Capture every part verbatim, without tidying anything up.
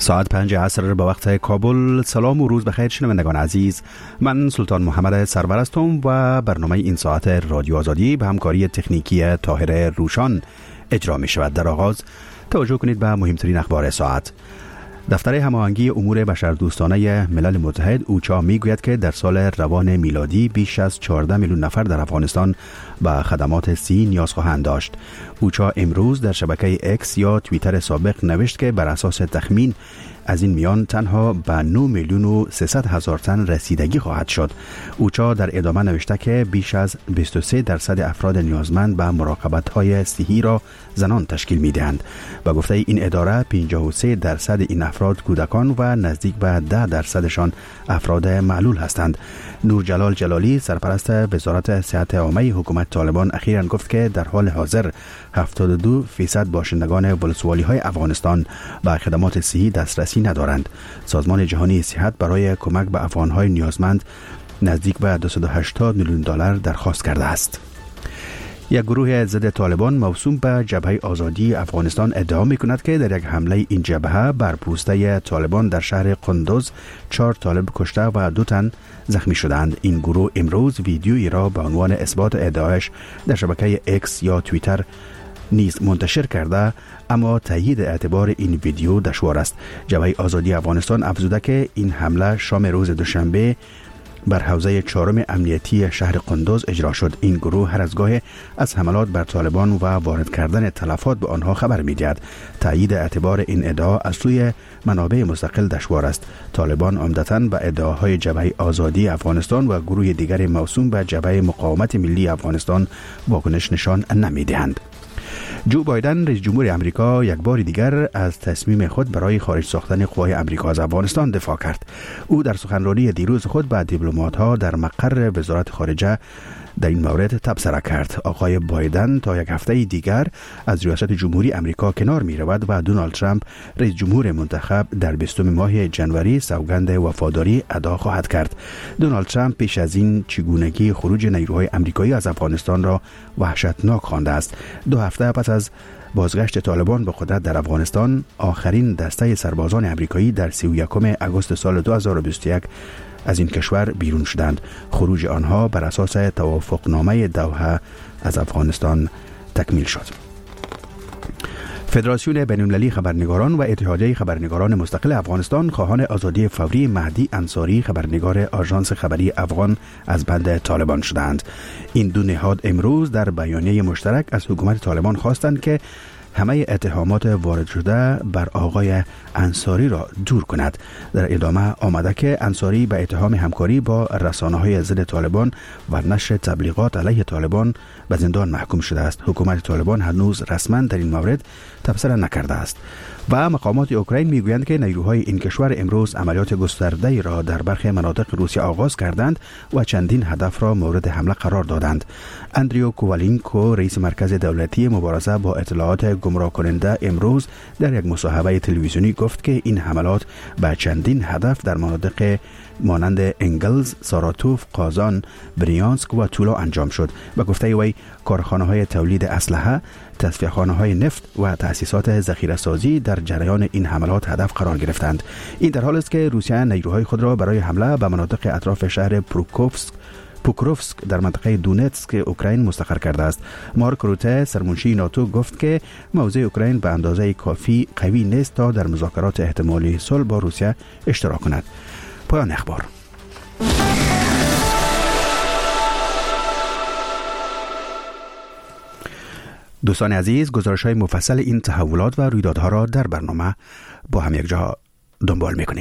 ساعت پنج عصر به وقت کابل. سلام و روز بخیر شنوندگان عزیز، من سلطان محمد سرور هستم و برنامه این ساعت رادیو آزادی به همکاری تکنیکی طاهر روشان اجرا می شود. در آغاز توجه کنید به مهمترین اخبار ساعت. دفتر هماهنگی امور بشردوستانه ملل متحد اوچا می گوید که در سال روان میلادی بیش از چهارده میلیون نفر در افغانستان به خدمات صحی نیاز خواهند داشت. اوچا امروز در شبکه اکس یا توییتر سابق نوشت که بر اساس تخمین از این میان تنها به نه میلیون و سیصد هزار تن رسیدگی خواهد شد. اوچا در ادامه نوشته که بیش از بیست و سه درصد افراد نیازمند به مراقبت‌های صحی را زنان تشکیل می‌دهند. با گفته این اداره پنجاه و سه درصد این افراد کودکان و نزدیک به ده درصدشان افراد معلول هستند. نور جلال جلالی سرپرست وزارت صحت عامه حکومت طالبان اخیراً گفت که در حال حاضر هفتاد و دو درصد باشندگان ولسوالی‌های افغانستان به خدمات صحی دسترسی ندارند. سازمان جهانی صحت برای کمک به افغان‌های نیازمند نزدیک به دویست و هشتاد میلیون دلار درخواست کرده است. یک گروه ضد طالبان موسوم به جبهه آزادی افغانستان ادعا می‌کند که در یک حمله این جبهه بر پوسته طالبان در شهر قندوز چهار طالب کشته و دو تن زخمی شدند. این گروه امروز ویدیویی را به عنوان اثبات ادعایش در شبکه اکس یا توییتر نیز منتشر کرده، اما تایید اعتبار این ویدیو دشوار است. جبهه آزادی افغانستان افزوده که این حمله شام روز دوشنبه بر حوزه چهارم امنیتی شهر قندوز اجرا شد. این گروه هر از گاهی از حملات بر طالبان و وارد کردن تلفات به آنها خبر می‌دهد. تایید اعتبار این ادعا از سوی منابع مستقل دشوار است. طالبان عمدتاً به ادعاهای جبهه آزادی افغانستان و گروه دیگر موسوم به جبهه مقاومت ملی افغانستان واکنش نشان نمی‌دهند. جو بایدن رئیس جمهور امریکا یک بار دیگر از تصمیم خود برای خارج ساختن قوای امریکا از افغانستان دفاع کرد. او در سخنرانی دیروز خود به دیپلمات‌ها در مقر وزارت خارجه در این مورد تبصره کرد. آقای بایدن تا یک هفته دیگر از ریاست جمهوری امریکا کنار می رود و دونالد ترامپ رئیس جمهور منتخب در بیستم ماه جنوری سوگند وفاداری ادا خواهد کرد. دونالد ترامپ پیش از این چگونگی خروج نیروهای امریکایی از افغانستان را وحشتناک خوانده است. دو هفته پس از بازگشت طالبان به قدرت در افغانستان، آخرین دسته سربازان امریکایی در سی و یکم آگوست سال دو هزار و بیست و یک از این کشور بیرون شدند. خروج آنها بر اساس توافقنامه دوحه از افغانستان تکمیل شد. فدراسیون بین‌المللی خبرنگاران و اتحادیه خبرنگاران مستقل افغانستان خواهان آزادی فوری مهدی انصاری خبرنگار آژانس خبری افغان از بند طالبان شدند. این دو نهاد امروز در بیانیه مشترک از حکومت طالبان خواستند که همه اتهامات وارد شده بر آقای انصاری را دور کند. در ادامه آمده که انصاری به اتهام همکاری با رسانه‌های ضد طالبان و نشر تبلیغات علیه طالبان به زندان محکوم شده است. حکومت طالبان هنوز رسما در این مورد تبصره نکرده است. و مقامات اوکراین میگویند که نیروهای این کشور امروز عملیات گسترده‌ای را در برخی مناطق روسیه آغاز کردند و چندین هدف را مورد حمله قرار دادند. اندریو کووالینکو رئیس مرکز دولتی مبارزه با اطلاعات گمراه کننده امروز در یک مصاحبه تلویزیونی گفت که این حملات به چندین هدف در مناطق مانند انگلز، ساراتوف، قازان، بریانسک و تولا انجام شد. به گفته وی کارخانه‌های تولید اسلحه، تصفیه‌خانه‌های نفت و تأسیسات ذخیره‌سازی در جریان این حملات هدف قرار گرفتند. این در حالی است که روسیه نیروهای خود را برای حمله به مناطق اطراف شهر پروکوفسک پوکروفسک در منطقه دونتسک اوکراین مستقر کرده است. مارک روته سرمنشی ناتو گفت که موضع اوکراین به اندازه کافی قوی نیست تا در مذاکرات احتمالی صلح با روسیه اشتراک کند. پایان اخبار. دوستان عزیز، گزارش‌های مفصل این تحولات و رویدادها را در برنامه با هم یک جا دنبال می‌کنیم.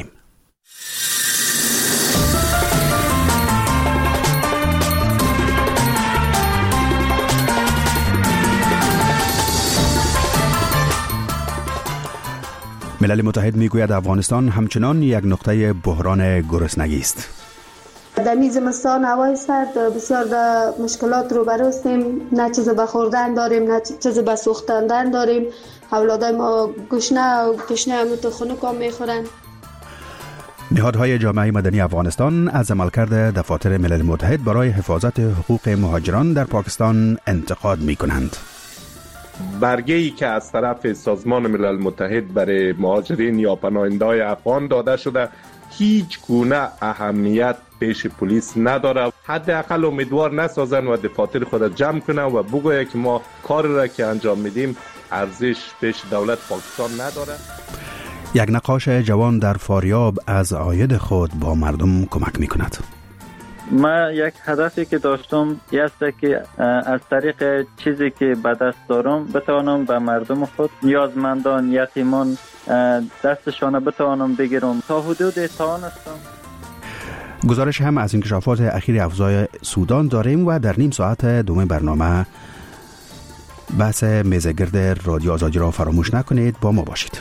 ملل متحد میگوید افغانستان همچنان یک نقطه بحران گرسنگی است. در این زمستان هوای سرد بسیار در مشکلات رو برستیم، نه چیز به خوردن داریم نه چیز به سوختاندن داریم. اولادای ما گشنه و گشنه هم تو خنک هم میخورن. نهادهای جامعه مدنی افغانستان از عملکرد دفاتر ملل متحد برای حفاظت حقوق مهاجران در پاکستان انتقاد می کنند. برگه‌ای که از طرف سازمان ملل متحد برای مهاجرین یا پناهنده‌های افغان داده شده هیچ گونه اهمیت پیش پلیس نداره. حداقل امیدوار نسازن و دفاتر خود جمع کنن و بگویه که ما کار را که انجام میدیم ارزش پیش دولت پاکستان نداره. یک نقاش جوان در فاریاب از عاید خود با مردم کمک میکند. من یک هدفی که داشتم این است که از طریق چیزی که به دست دارم بتوانم به مردم خود، نیازمندان، یتیمان دستشان بتوانم بگیرم. تا حدود توانستم. گزارش هم از انکشافات اخیر افزای سودان داریم و در نیم ساعت دوم برنامه بحث میزگرد رادیو آزادی را فراموش نکنید. با ما باشید.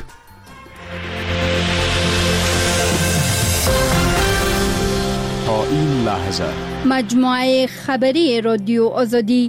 تا این لحظه مجموعه خبری رادیو آزادی.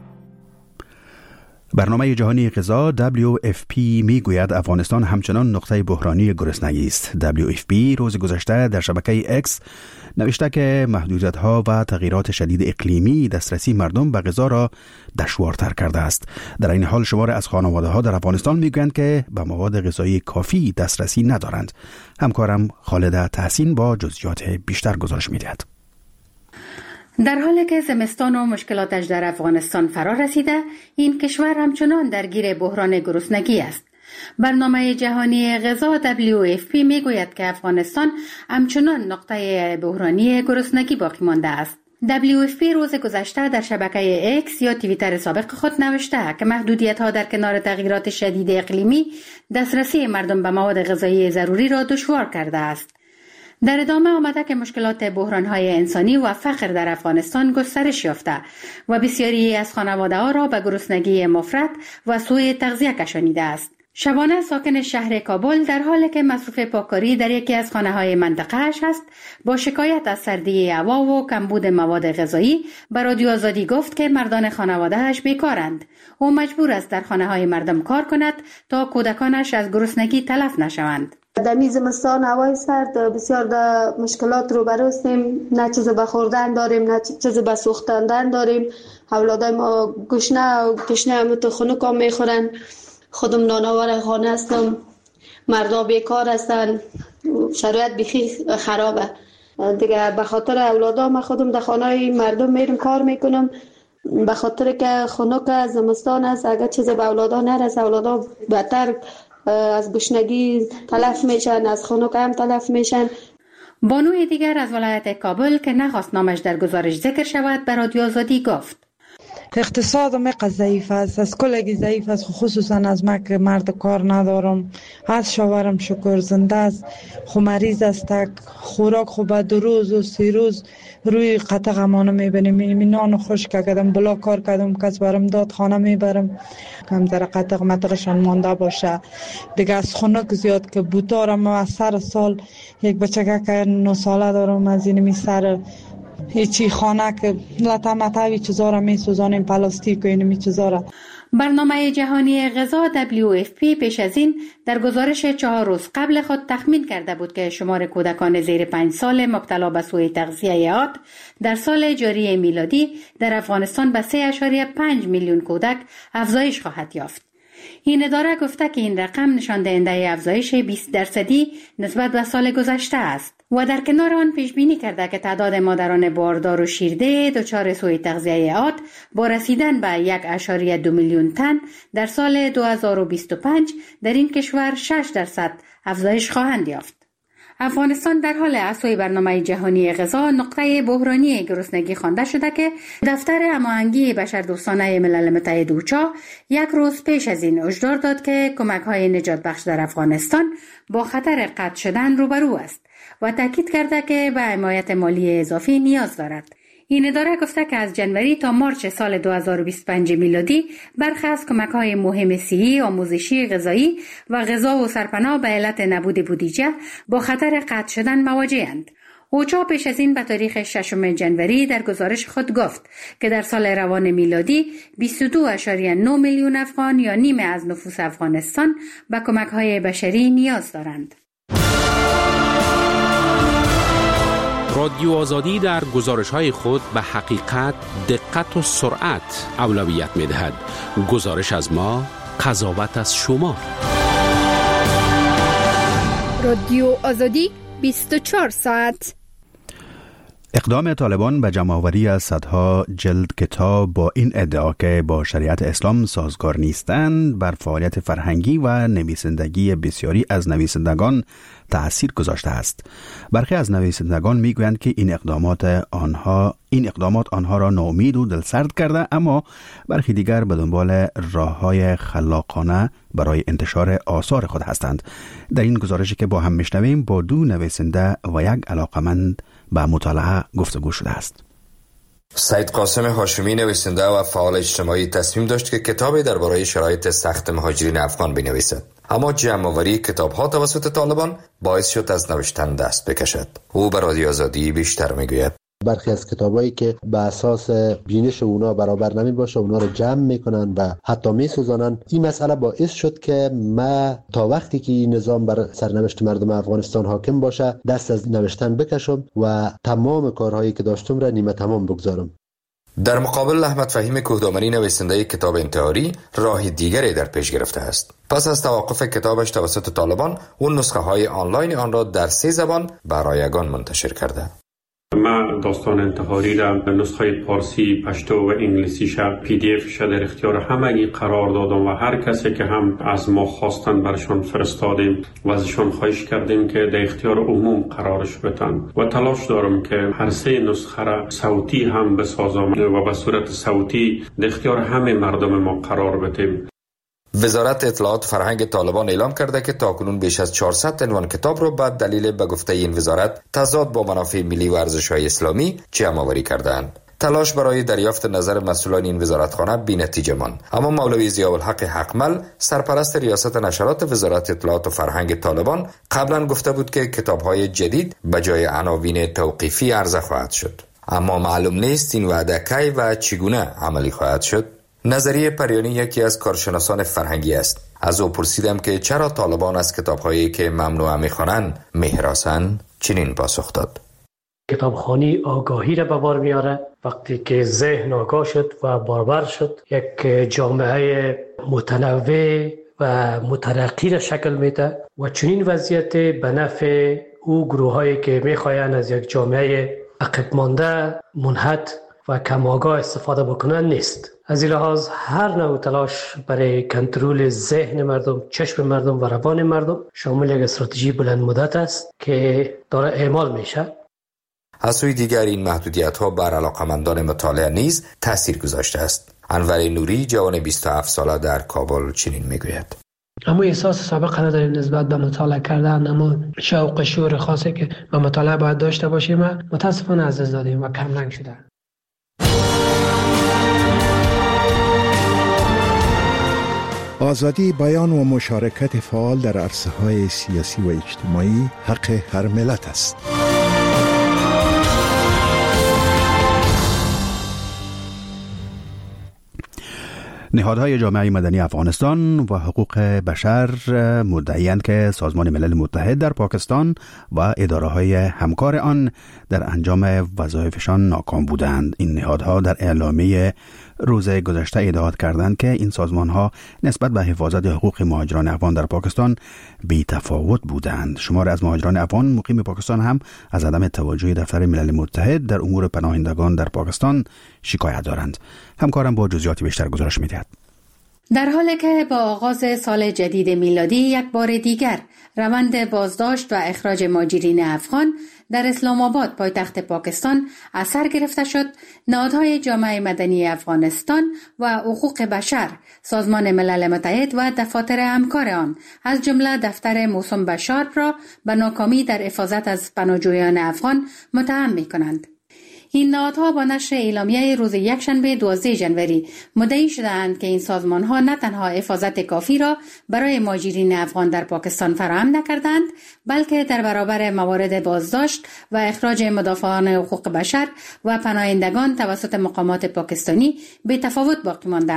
برنامه جهانی غذا دبلیو اف پی می گوید افغانستان همچنان نقطه بحرانی گرسنگی است. دبلیو اف پی روز گذشته در شبکه اکس نوشته که محدودیت‌ها و تغییرات شدید اقلیمی دسترسی مردم به غذا را دشوارتر کرده است. در این حال شمار از خانواده‌ها در افغانستان میگویند که به مواد غذایی کافی دسترسی ندارند. همکارم خالده تحسین با جزئیات بیشتر گزارش می‌دهد. در حالی که زمستان و مشکلاتش در افغانستان فرا رسیده، این کشور همچنان درگیر بحران گرسنگی است. برنامه جهانی غذا دبلیو اف پی میگوید که افغانستان همچنان نقطه بحرانی گرسنگی باقی مانده است. دبلیو اف پی روز گذشته در شبکه اکس یا توییتر سابق خود نوشته که محدودیت‌ها در کنار تغییرات شدید اقلیمی دسترسی مردم به مواد غذایی ضروری را دشوار کرده است. در ادامه آمده که مشکلات بحران‌های انسانی و فقر در افغانستان گسترش یافته و بسیاری از خانواده‌ها را به گرسنگی مفرط و سوء تغذیه کشانیده است. شبانه ساکن شهر کابل در حالی که مصرف پاککاری در یکی از خانه‌های منطقه‌اش است، با شکایت از سردی هوا و کمبود مواد غذایی به رادیو آزادی گفت که مردان خانواده‌اش بیکارند. او مجبور است در خانه‌های مردم کار کند تا کودکانش از گرسنگی تلف نشوند. در این زمستان هوای سرد بسیار در مشکلات رو برستیم. نه چیز به خوردن داریم، نه چیز به سوختاندن داریم. اولادای ما گشنه و گشنه هم تو خنک هم میخورن. خودم نانآور خانه هستم، مردا بیکار هستن، شرایط بخی خرابه دیگه. به خاطر اولادا من خودم در خانه مردم میرم کار میکنم، به خاطر که خنک زمستان است. اگر چیز به اولادا نرسه اولادا بدتر از گشنگی تلف میشن، از خنک هم تلف میشن. بانوی دیگر از ولایت کابل که نخواست نامش در گزارش ذکر شود به رادیو آزادی گفت اقتصاد مقدار ضعیف است، از کلگی ضعیف است، خصوصا از من که مرد کار ندارم. از شوهرم شکر زنده است، خو مریض است، خوراک خوب دو روز و سی روز روی قطع امانه میبینیم. این نان خوش کردم، بلا کار کردم، کس برم داد خانه میبرم، کم در قطع مطرشان مانده باشه دیگه. از خنک زیاد که بوتارم از سر سال یک بچه که نه ساله دارم، از این می سر هیچی خانه که لطه مطوی چیزا را می سوزانیم، پلاستیک و اینمی چیزا را. برنامه جهانی غذا دبلیو اف پی پیش از این در گزارش چهار روز قبل خود تخمین کرده بود که شمار کودکان زیر پنج سال مبتلا به سوء تغذیه عاد در سال جاری میلادی در افغانستان به سه ممیز پنج میلیون کودک افزایش خواهد یافت. این اداره گفته که این رقم نشان دهنده افزایش بیست درصدی نسبت به سال گذشته است و در کنار آن پیش بینی کرده که تعداد مادران باردار و شیرده دچار سوء تغذیه عاد با رسیدن به یک ممیز دو میلیون تن در سال دو هزار و بیست و پنج در این کشور شش درصد افزایش خواهند یافت. افغانستان در حال احصای برنامه جهانی غذا نقطه بحرانی گرسنگی خوانده شده که دفتر هماهنگی بشردوستانه ملل متحد اوچا یک روز پیش از این هشدار داد که کمک‌های نجات بخش در افغانستان با خطر قطع شدن روبرو است و تاکید کرده که به حمایت مالی اضافی نیاز دارد. این اداره گفته که از جنوری تا مارچ سال دو هزار و بیست و پنج میلادی برخی از کمک‌های مهم صحی، آموزشی، غذایی و غذا و سرپناه به علت نبود بودجه با خطر قطع شدن مواجه‌اند. اوچا پیش از این به تاریخ ششم جنوری در گزارش خود گفت که در سال روان میلادی بیست و دو ممیز نه میلیون افغان یا نیمه از نفوس افغانستان به کمک‌های بشری نیاز دارند. رادیو آزادی در گزارش‌های خود به حقیقت، دقت و سرعت اولویت می‌دهد. گزارش از ما، قضاوت از شما. رادیو آزادی بیست و چهار ساعت. اقدام طالبان به جمع‌آوری از صدها جلد کتاب با این ادعا که با شریعت اسلام سازگار نیستند بر فعالیت فرهنگی و نویسندگی بسیاری از نویسندگان تأثیر گذاشته است. برخی از نویسندگان میگویند که این اقدامات آنها این اقدامات آنها را ناامید و دلسرد کرده، اما برخی دیگر به دنبال راه‌های خلاقانه برای انتشار آثار خود هستند. در این گزارشی که با هم میشنویم با دو نویسنده و یک علاقمند به مطالعه گفتگو شده است. سید قاسم هاشمی نویسنده و فعال اجتماعی تصمیم داشت که کتابی درباره شرایط سخت مهاجرین افغان بنویسد، اما جمع‌آوری کتاب‌ها توسط طالبان باعث شد از نوشتن دست بکشد. او به رادیو آزادی بیشتر میگوید. برخی از کتابایی که به اساس بینش اونا برابر نمی باشه اونا رو جمع میکنن و حتی میسوزانن. این مسئله باعث شد که ما تا وقتی که این نظام بر سرنوشت مردم افغانستان حاکم باشه دست از نوشتن بکشم و تمام کارهایی که داشتم را نیمه تمام بگذارم. در مقابل احمد فهیم کوهدامنی نویسنده کتاب انتحاری راه دیگری در پیش گرفته است. پس از توقف کتابش توسط طالبان، اون نسخه های آنلاین آن را در سه زبان به رایگان منتشر کرده. ما داستان انتحاری را به نسخه پارسی، پشتو و انگلیسی شا پی دی اف شا در اختیار همگی قرار دادم و هر کسی که هم از ما خواستن برشان فرستادیم و ازشان خواهش کردیم که در اختیار عموم قرارش بدن و تلاش دارم که هر سه نسخه را صوتی هم بسازم و به صورت صوتی در اختیار همه مردم ما قرار بدیم. وزارت اطلاعات فرهنگ طالبان اعلام کرده که تاکنون بیش از چهارصد عنوان کتاب را به دلیل به گفته این وزارت تضاد با منافع ملی و ارزش‌های اسلامی جمع‌آوری کردند. تلاش برای دریافت نظر مسئولان این وزارتخانه بی‌نتیجه ماند، اما مولوی ضیاءالحق حقمل سرپرست ریاست نشرات وزارت اطلاعات و فرهنگ طالبان قبلا گفته بود که کتاب‌های جدید به جای عناوین توقیفی عرضه خواهد شد، اما معلوم نیست این وعده کی و چگونه عملی خواهد شد. نظریه پریانی یکی از کارشناسان فرهنگی است. از او پرسیدم که چرا طالبان از کتاب‌هایی که ممنوع می‌خوانند می‌هراسند. چنین پاسخ داد: کتابخوانی آگاهی را به بار میاره. وقتی که ذهن آگاه شد و باربر شد، یک جامعه متنوع و مترقی را شکل میده و چنین وضعیت به نفع او گروهایی که میخواین از یک جامعه عقب مانده، منحط و کم آگاه استفاده بکنن نیست. از این لحاظ هر نوع تلاش برای کنترل ذهن مردم، چشم مردم و روان مردم شامل یک استراتژی بلند مدت است که داره اعمال میشه. از سوی دیگر این محدودیت ها بر علاقمندان مطالعه نیز تاثیر گذاشته است. انور نوری جوان بیست و هفت ساله در کابل چنین میگوید: اما احساس سابقه نداریم نسبت به مطالعه کردن، اما شوق شور خاصی که به مطالعه باید داشته باشیم متاسفانه از دست دادیم و کم رنگ شده. آزادی بیان و مشارکت فعال در عرصه‌های سیاسی و اجتماعی حق هر ملت است. نهادهای جامعه مدنی افغانستان و حقوق بشر مدعی‌اند که سازمان ملل متحد در پاکستان و اداره‌های همکار آن در انجام وظایفشان ناکام بودند. این نهادها در اعلامیه روز گذشته ادعا کردند که این سازمان‌ها نسبت به حفاظت حقوق مهاجران افغان در پاکستان بی تفاوت بودند. شمار از مهاجران افغان مقیم پاکستان هم از عدم توجه دفتر ملل متحد در امور پناهندگان در پاکستان شکایت دارند. همکارم با جزئیات بیشتر گزارش می‌دهد. در حالی که با آغاز سال جدید میلادی یک بار دیگر روند بازداشت و اخراج مهاجرین افغان در اسلام آباد پایتخت پاکستان از سر گرفته شد، نهادهای جامعه مدنی افغانستان و حقوق بشر، سازمان ملل متحد و دفاتر همکار آن از جمله دفتر موسوم به شارپ را به ناکامی در حفاظت از پناهجویان افغان متهم می‌کنند. این نهادها با نشر اعلامیه روز یکشنبه دوازده ژانویه مدعی شدند که این سازمان‌ها نه تنها حفاظت کافی را برای مهاجرین افغان در پاکستان فراهم نکردند، بلکه در برابر موارد بازداشت و اخراج مدافعان حقوق بشر و پناهندگان توسط مقامات پاکستانی به تفاوت باقی ماندند.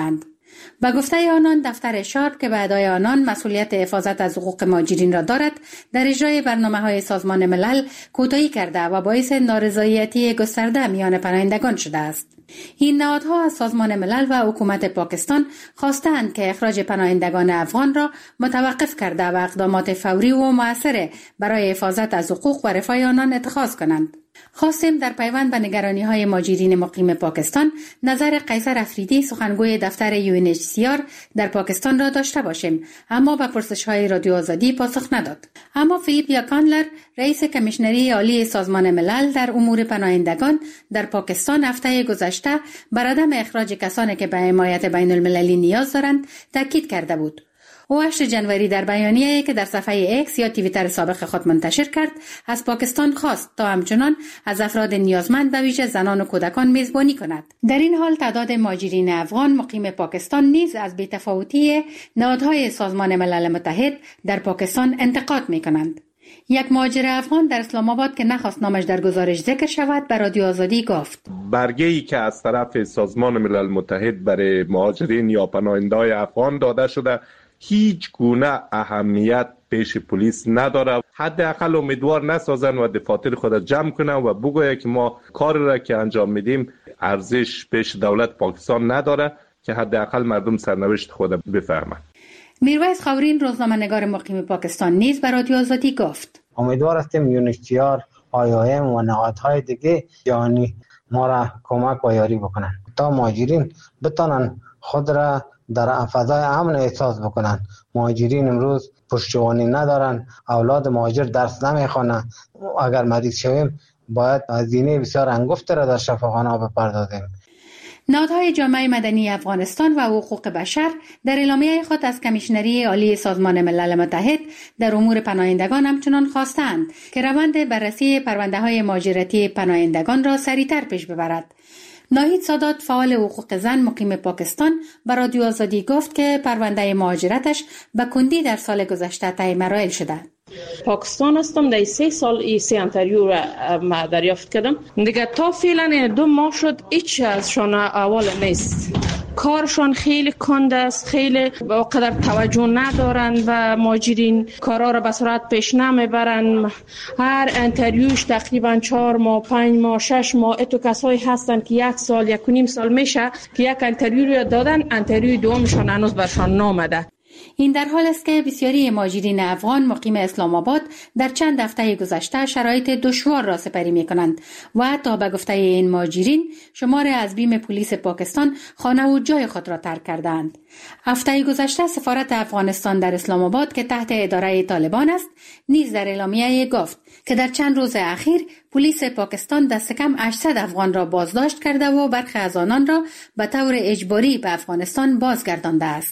به گفته آنان دفتر شارپ که به ادای آنان مسئولیت حفاظت از حقوق مهاجرین را دارد در اجرای برنامه‌های سازمان ملل کوتاهی کرده و باعث نارضایتی گسترده میان پناهندگان شده است. این نهادها از سازمان ملل و حکومت پاکستان خواستند که اخراج پناهندگان افغان را متوقف کرده و اقدامات فوری و مؤثر برای حفاظت از حقوق و رفاه آنان اتخاذ کنند. خواستیم در پیوند به نگرانی‌های مهاجرین مقیم پاکستان نظر قیصر افریدی سخنگوی دفتر یو ان اچ سی آر در پاکستان را داشته باشیم، اما به پرسش‌های رادیو آزادی پاسخ نداد. اما فیلیپ یاکانلر رئیس کمیشنری عالی سازمان ملل در امور پناهندگان در پاکستان هفته گذشته بر عدم اخراج کسانی که به حمایت بین المللی نیاز دارند تاکید کرده بود. او هشتم ژانویه در بیانیه‌ای که در صفحه ایکس یا توییتر سابق خود منتشر کرد از پاکستان خواست تا همچنان از افراد نیازمند به ویژه زنان و کودکان میزبانی کند. در این حال تعداد مهاجرین افغان مقیم پاکستان نیز از بی‌تفاوتی نهادهای سازمان ملل متحد در پاکستان انتقاد می‌کنند. یک مهاجر افغان در اسلام آباد که نخواست نامش در گزارش ذکر شود به رادیو آزادی گفت: برگه‌ای که از طرف سازمان ملل متحد برای مهاجرین یا پناهنده‌های افغان داده شده هیچ گونه اهمیت پیش پلیس نداره. حداقل امیدوار نسازن و دفاتر خود جمع کنن و بگویه که ما کار را که انجام میدیم ارزش پیش دولت پاکستان نداره که حداقل مردم سرنوشت خود بفهمند. میرویس خاورین روزنامه‌نگار مقیم پاکستان نیز به رادیو آزادی گفت: امیدوار هستیم یو ان اچ سی آر، آی او ام و نهادهای دیگه جهانی ما را کمک و یاری بکنن تا مهاجرین بتونن خود را در فضای امن احساس بکنن. مهاجرین امروز پشتیبانی ندارن، اولاد مهاجر درس نمیخوانن. اگر مریض شویم باید هزینه بسیار انگفت را در شفاخانه بپردازیم. نهادهای جامعه مدنی افغانستان و حقوق بشر در اعلامیه خود از کمیشنری عالی سازمان ملل متحد در امور پناهندگان همچنان خواستند که روند بررسی پرونده‌های مهاجرتی پناهندگان را سریعتر پیش ببرد. ناهید سادات فعال حقوق زن مقیم پاکستان به رادیو آزادی گفت که پرونده مهاجرتش به کندی در سال گذشته طی مراحل شده. پاکستان هستم، در سه سال ای سه انتریو را ما دریافت کردم. دیگه تا فعلا دو ماه شد هیچ ازشان اول نیست. کارشان خیلی کند است، خیلی با قدر توجه ندارن و مهاجرین کارا را به سرعت پیش نمیبرن. هر انتریوش تقریبا چهار ماه، پنج ماه، شش ماه. اتو کسایی هستن که یک سال، یک و نیم سال میشه که یک انتریو را دادن، انتریو دومشان هنوز برشان نامده. این در حال است که بسیاری مهاجرین افغان مقیم اسلام آباد در چند هفته گذشته شرایط دشوار را سپری می کنند و حتی به گفته این مهاجرین شمار از بیم پلیس پاکستان خانه و جای خود را ترک کردند. هفته گذشته سفارت افغانستان در اسلام آباد که تحت اداره طالبان است نیز در اعلامیه گفت که در چند روز اخیر پلیس پاکستان دست کم هشتصد افغان را بازداشت کرده و برخی از آنان را به طور اجباری به افغانستان بازگردانده است.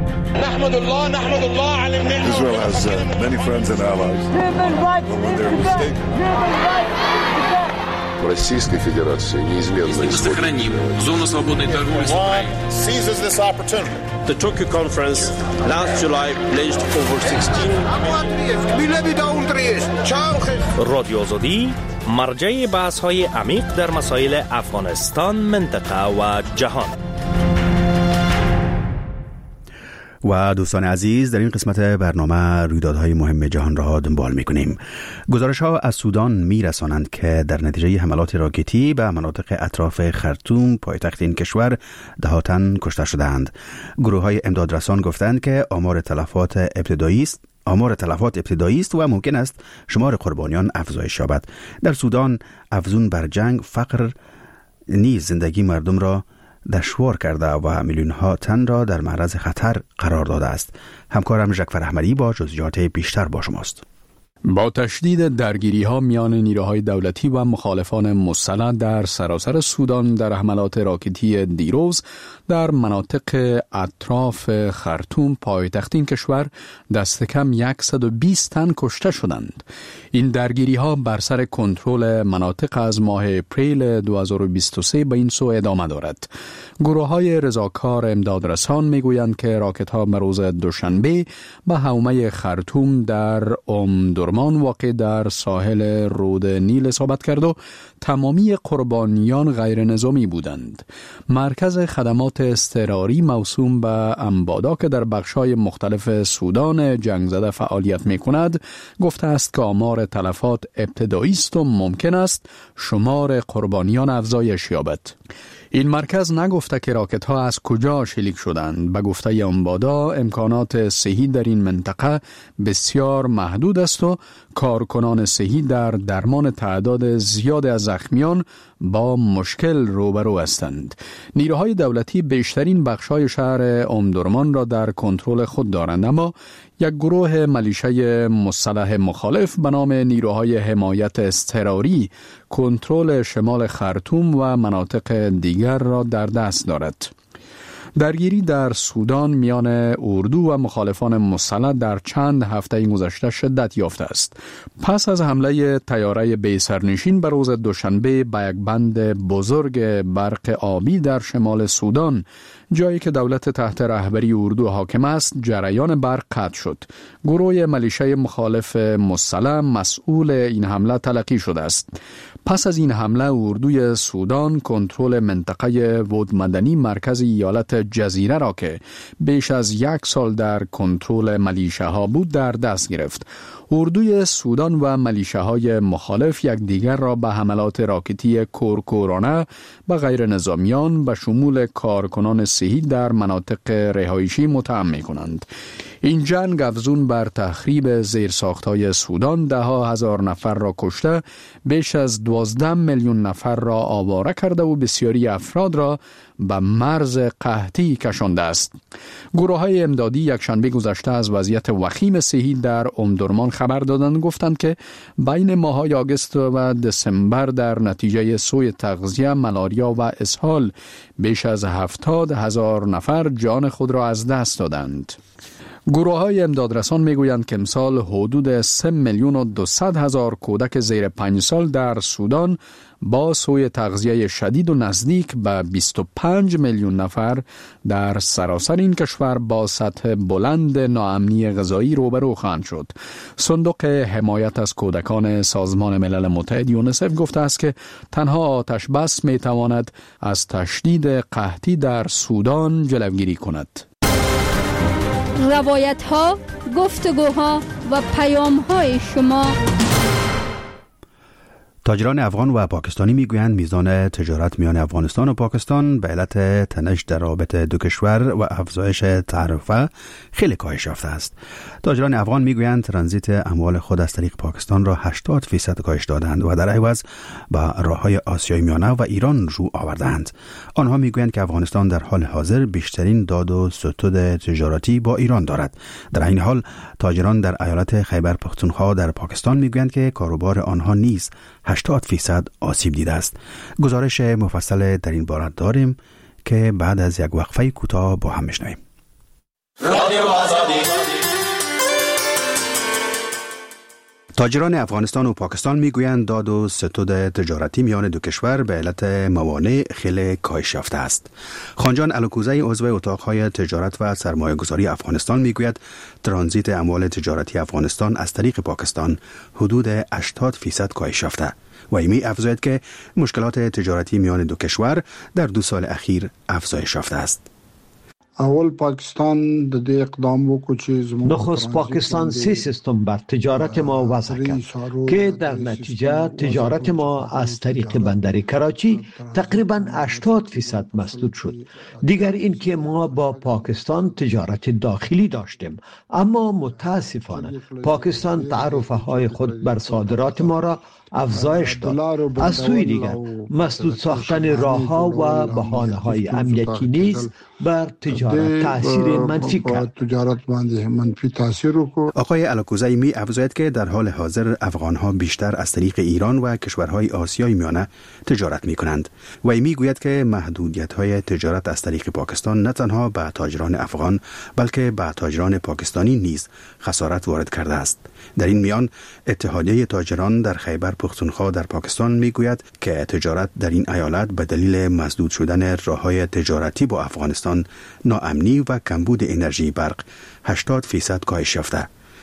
نحمد الله نحمد الله على النعمة. Israel has uh, many friends and allies. When they're mistaken. Российской Федерации неизменно исходит. Сохраним зону свободной торговли с Украиной. Seizes this opportunity. The Tokyo conference last July pledged over sixteen. رادیو آزادی مرجع بحث‌های عمیق در مسائل افغانستان، منطقه و جهان. و دوستان عزیز، در این قسمت برنامه رویدادهای مهم جهان را دنبال می‌کنیم. گزارش‌ها از سودان می‌رسانند که در نتیجه حملات راکتی به مناطق اطراف خرطوم پایتخت این کشور ده تن کشته شدند. گروه‌های امدادرسان گفتند که آمار تلفات ابتدایی است آمار تلفات ابتدایی است و ممکن است شمار قربانیان افزایش یابد. در سودان افزون بر جنگ، فقر نیز زندگی مردم را دشوار کرده و میلیون ها تن را در معرض خطر قرار داده است. همکارم ژکفر احمدی با جزئیات بیشتر با شماست. با تشدید درگیری ها میان نیروهای دولتی و مخالفان مسلح در سراسر سودان در حملات راکتی دیروز در مناطق اطراف خرطوم پایتخت این کشور دست کم صد و بیست تن کشته شدند. این درگیری ها بر سر کنترل مناطق از ماه اپریل دو هزار و بیست و سه به این سو ادامه دارد. گروه های رضاکار امدادرسان میگویند که راکت ها روز دوشنبه به حومه خرطوم در ام در امدرمان واقع در ساحل رود نیل اصابت کرد و تمامی قربانیان غیر نظامی بودند. مرکز خدمات اضطراری موسوم به امبادا که در بخش‌های مختلف سودان جنگ زده فعالیت می‌کند گفته است که آمار تلفات ابتدایی است و ممکن است شمار قربانیان افزایش یابد. این مرکز نگفته که راکت ها از کجا شلیک شدند. به گفته امبادا امکانات صحی در این منطقه بسیار محدود است و کارکنان صحی در درمان تعداد زیاد از زخمیان با مشکل روبرو هستند. نیروهای دولتی بیشترین بخش‌های شهر امدرمان را در کنترل خود دارند، اما یک گروه ملیشه مسلح مخالف به نام نیروهای حمایت اضطراری کنترل شمال خرطوم و مناطق دیگر را در دست دارد. درگیری در سودان میان اردو و مخالفان مسلح در چند هفته گذشته شدت یافته است. پس از حمله طیاره بی سرنشین به روز دوشنبه به یک بند بزرگ برق آبی در شمال سودان، جایی که دولت تحت رهبری اردو حاکم است، جریان برق قطع شد. گروه ملیشه مخالف مسلح مسئول این حمله تلقی شده است. پس از این حمله اردوی سودان کنترل منطقه ودمدنی مرکز ایالت جزیره را که بیش از یک سال در کنترل ملیشه ها بود در دست گرفت. اردوی سودان و ملیشه های مخالف یکدیگر را به حملات راکتی کورکورانه به غیر نظامیان به شمول کارکنان صحی در مناطق رهایشی متهم می کنند. این جنگ افزون بر تخریب زیرساختهای سودان ده ها هزار نفر را کشته، بیش از دوازده میلیون نفر را آواره کرده و بسیاری افراد را به مرز قحطی کشانده است. گروه های امدادی یک شنبه گذشته از وضعیت وخیم صحی در امدرمان خبر دادند، گفتند که بین ماه‌های آگوست و دسامبر در نتیجه سوء تغذیه، ملاریا و اسهال بیش از هفتاد هزار نفر جان خود را از دست دادند. گروه های امدادرسان می گویند که امسال حدود سه میلیون و دویست هزار کودک زیر پنج سال در سودان با سوء تغذیه شدید و نزدیک به بیست و پنج میلیون نفر در سراسر این کشور با سطح بلند ناامنی غذایی روبرو خواهند شد. صندوق حمایت از کودکان سازمان ملل متحد یونیسف گفته است که تنها آتش بس می تواند از تشدید قحطی در سودان جلوگیری کند. روایت ها، گفتگوها و پیام های شما. تاجران افغان و پاکستانی میگویند میزان تجارت میان افغانستان و پاکستان به علت تنش در رابطه دو کشور و افزایش تعرفه خیلی کاهش یافته است. تاجران افغان میگویند ترانزیت اموال خود از طریق پاکستان را هشتاد فیصد کاهش دادند و در عوض به راههای آسیای میانه و ایران رو آوردند. آنها میگویند که افغانستان در حال حاضر بیشترین داد و ستد تجارتی با ایران دارد. در این حال تاجران در ایالت خیبر پختونخوا در پاکستان میگویند که کاروبار آنها نیز هشتاد فیصد آسیب دیده است. گزارش مفصل در این باره داریم که بعد از یک وقفه کوتاه با هم میشنویم. تاجران افغانستان و پاکستان میگویند داد و ستد تجارتی میان دو کشور به علت موانع خیلی کاهش یافته است. خانجان الکوزی عضو اتاقهای تجارت و سرمایه گذاری افغانستان میگوید ترانزیت اموال تجارتی افغانستان از طریق پاکستان حدود هشتاد فیصد کاهش یافته و ایمی افزاید که مشکلات تجارتی میان دو کشور در دو سال اخیر افزایش یافته است. اول پاکستان د دې اقدام وکړ چې زموږ نخست پاکستان سی سیستم بر تجارت ما وضع کرد که در نتیجه تجارت ما از طریق بندر کراچی تقریبا هشتاد فیصد مسدود شد. دیگر این که ما با پاکستان تجارت داخلی داشتیم، اما متاسفانه پاکستان تعرفه های خود بر صادرات ما را افزایش داد. از سوی دیگر مسدود ساختن راه‌ها و بهانه‌های امنیتی نیز بر تجارت تاثیر منفی کرد. تجارت باندې منفی تاثیر وکړ. آقای الکوزی می افزاید که در حال حاضر افغان‌ها بیشتر از طریق ایران و کشورهای آسیای میانه تجارت می‌کنند و می گوید که محدودیت‌های تجارت از طریق پاکستان نه تنها به تاجران افغان بلکه به تاجران پاکستانی نیز خسارت وارد کرده است. در این میان اتحادیه تاجران در خیبر پختونخوا در پاکستان میگوید که تجارت در این ایالت به دلیل مسدود شدن راه‌های تجارتی با افغانستان، ناامنی و کمبود انرژی برق هشتاد فیصد کاهش یافته.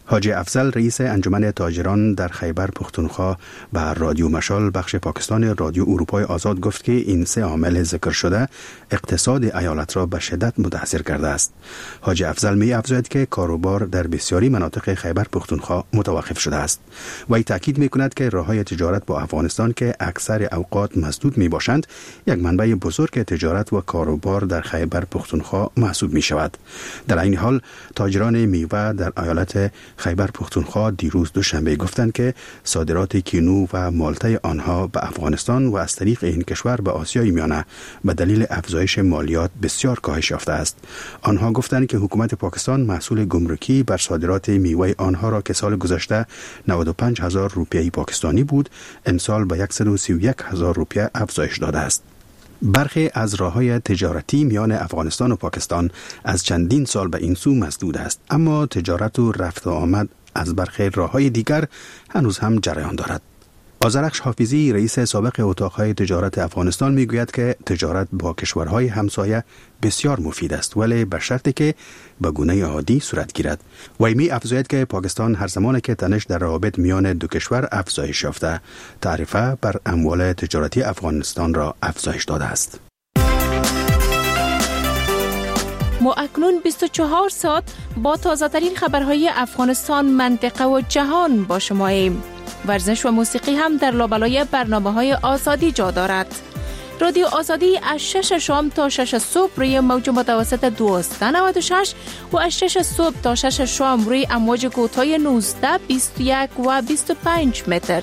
حاجی افضل رئیس انجمن تاجران در خیبر پختونخوا به رادیو مشال بخش پاکستان رادیو اروپای آزاد گفت که این سه عامل ذکر شده اقتصاد ایالت را به شدت متاثر کرده است. حاجی افضل می افزاید که کاروبار در بسیاری مناطق خیبر پختونخوا متوقف شده است. وی تاکید می کند که راههای تجارت با افغانستان که اکثر اوقات مسدود می باشند یک منبع بزرگ تجارت و کاروبار در خیبر پختونخوا محسوب می شود. در این حال تاجران میوه در ایالت خیبر پختونخوا دیروز دوشنبه گفتند که صادرات کینو و مالته آنها به افغانستان و از طریق این کشور به آسیای میانه به دلیل افزایش مالیات بسیار کاهش یافته است. آنها گفتند که حکومت پاکستان محصول گمرکی بر صادرات میوه آنها را که سال گذشته نود و پنج هزار روپیه پاکستانی بود، امسال به صد و سی و یک هزار روپیه افزایش داده است. برخی از راه‌های تجارتی میان افغانستان و پاکستان از چندین سال به این سو مسدود است، اما تجارت و رفت و آمد از برخی راه‌های دیگر هنوز هم جریان دارد. آذرخش حافظی رئیس سابق اتاق‌های تجارت افغانستان میگوید که تجارت با کشورهای همسایه بسیار مفید است، ولی به شرطی که به گونه عادی صورت گیرد. وی می افزاید که پاکستان هر زمان که تنش در روابط میان دو کشور افزایش یافته، تعرفه بر اموال تجارتی افغانستان را افزایش داده است. ما اکنون بیست و چهار ساعت با تازه ترین خبرهای افغانستان، منطقه و جهان با شماییم. ورزش و موسیقی هم در لابلای برنامه‌های آزادی جا دارد. رادیو آزادی از شش شام تا شش صبح روی موج متوسط دویست و نود و شش و از شش صبح تا شش شام روی امواج کوتاه نوزده، بیست و یک و بیست و پنج متر.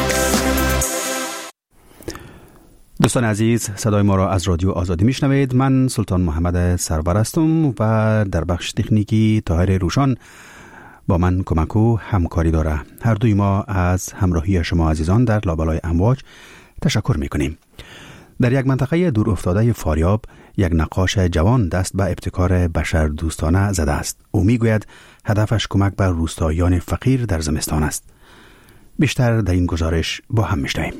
دوستان عزیز، صدای ما را از رادیو آزادی میشنوید. من سلطان محمد سرور هستم و در بخش تکنیکی طاهر روشان با من کمک و همکاری داره. هر دوی ما از همراهی شما عزیزان در لابلای امواج تشکر میکنیم. در یک منطقه دور افتاده فاریاب یک نقاش جوان دست به ابتکار بشر دوستانه زده است. او میگوید هدفش کمک به روستاییان فقیر در زمستان است. بیشتر در این گزارش با هم میشنویم.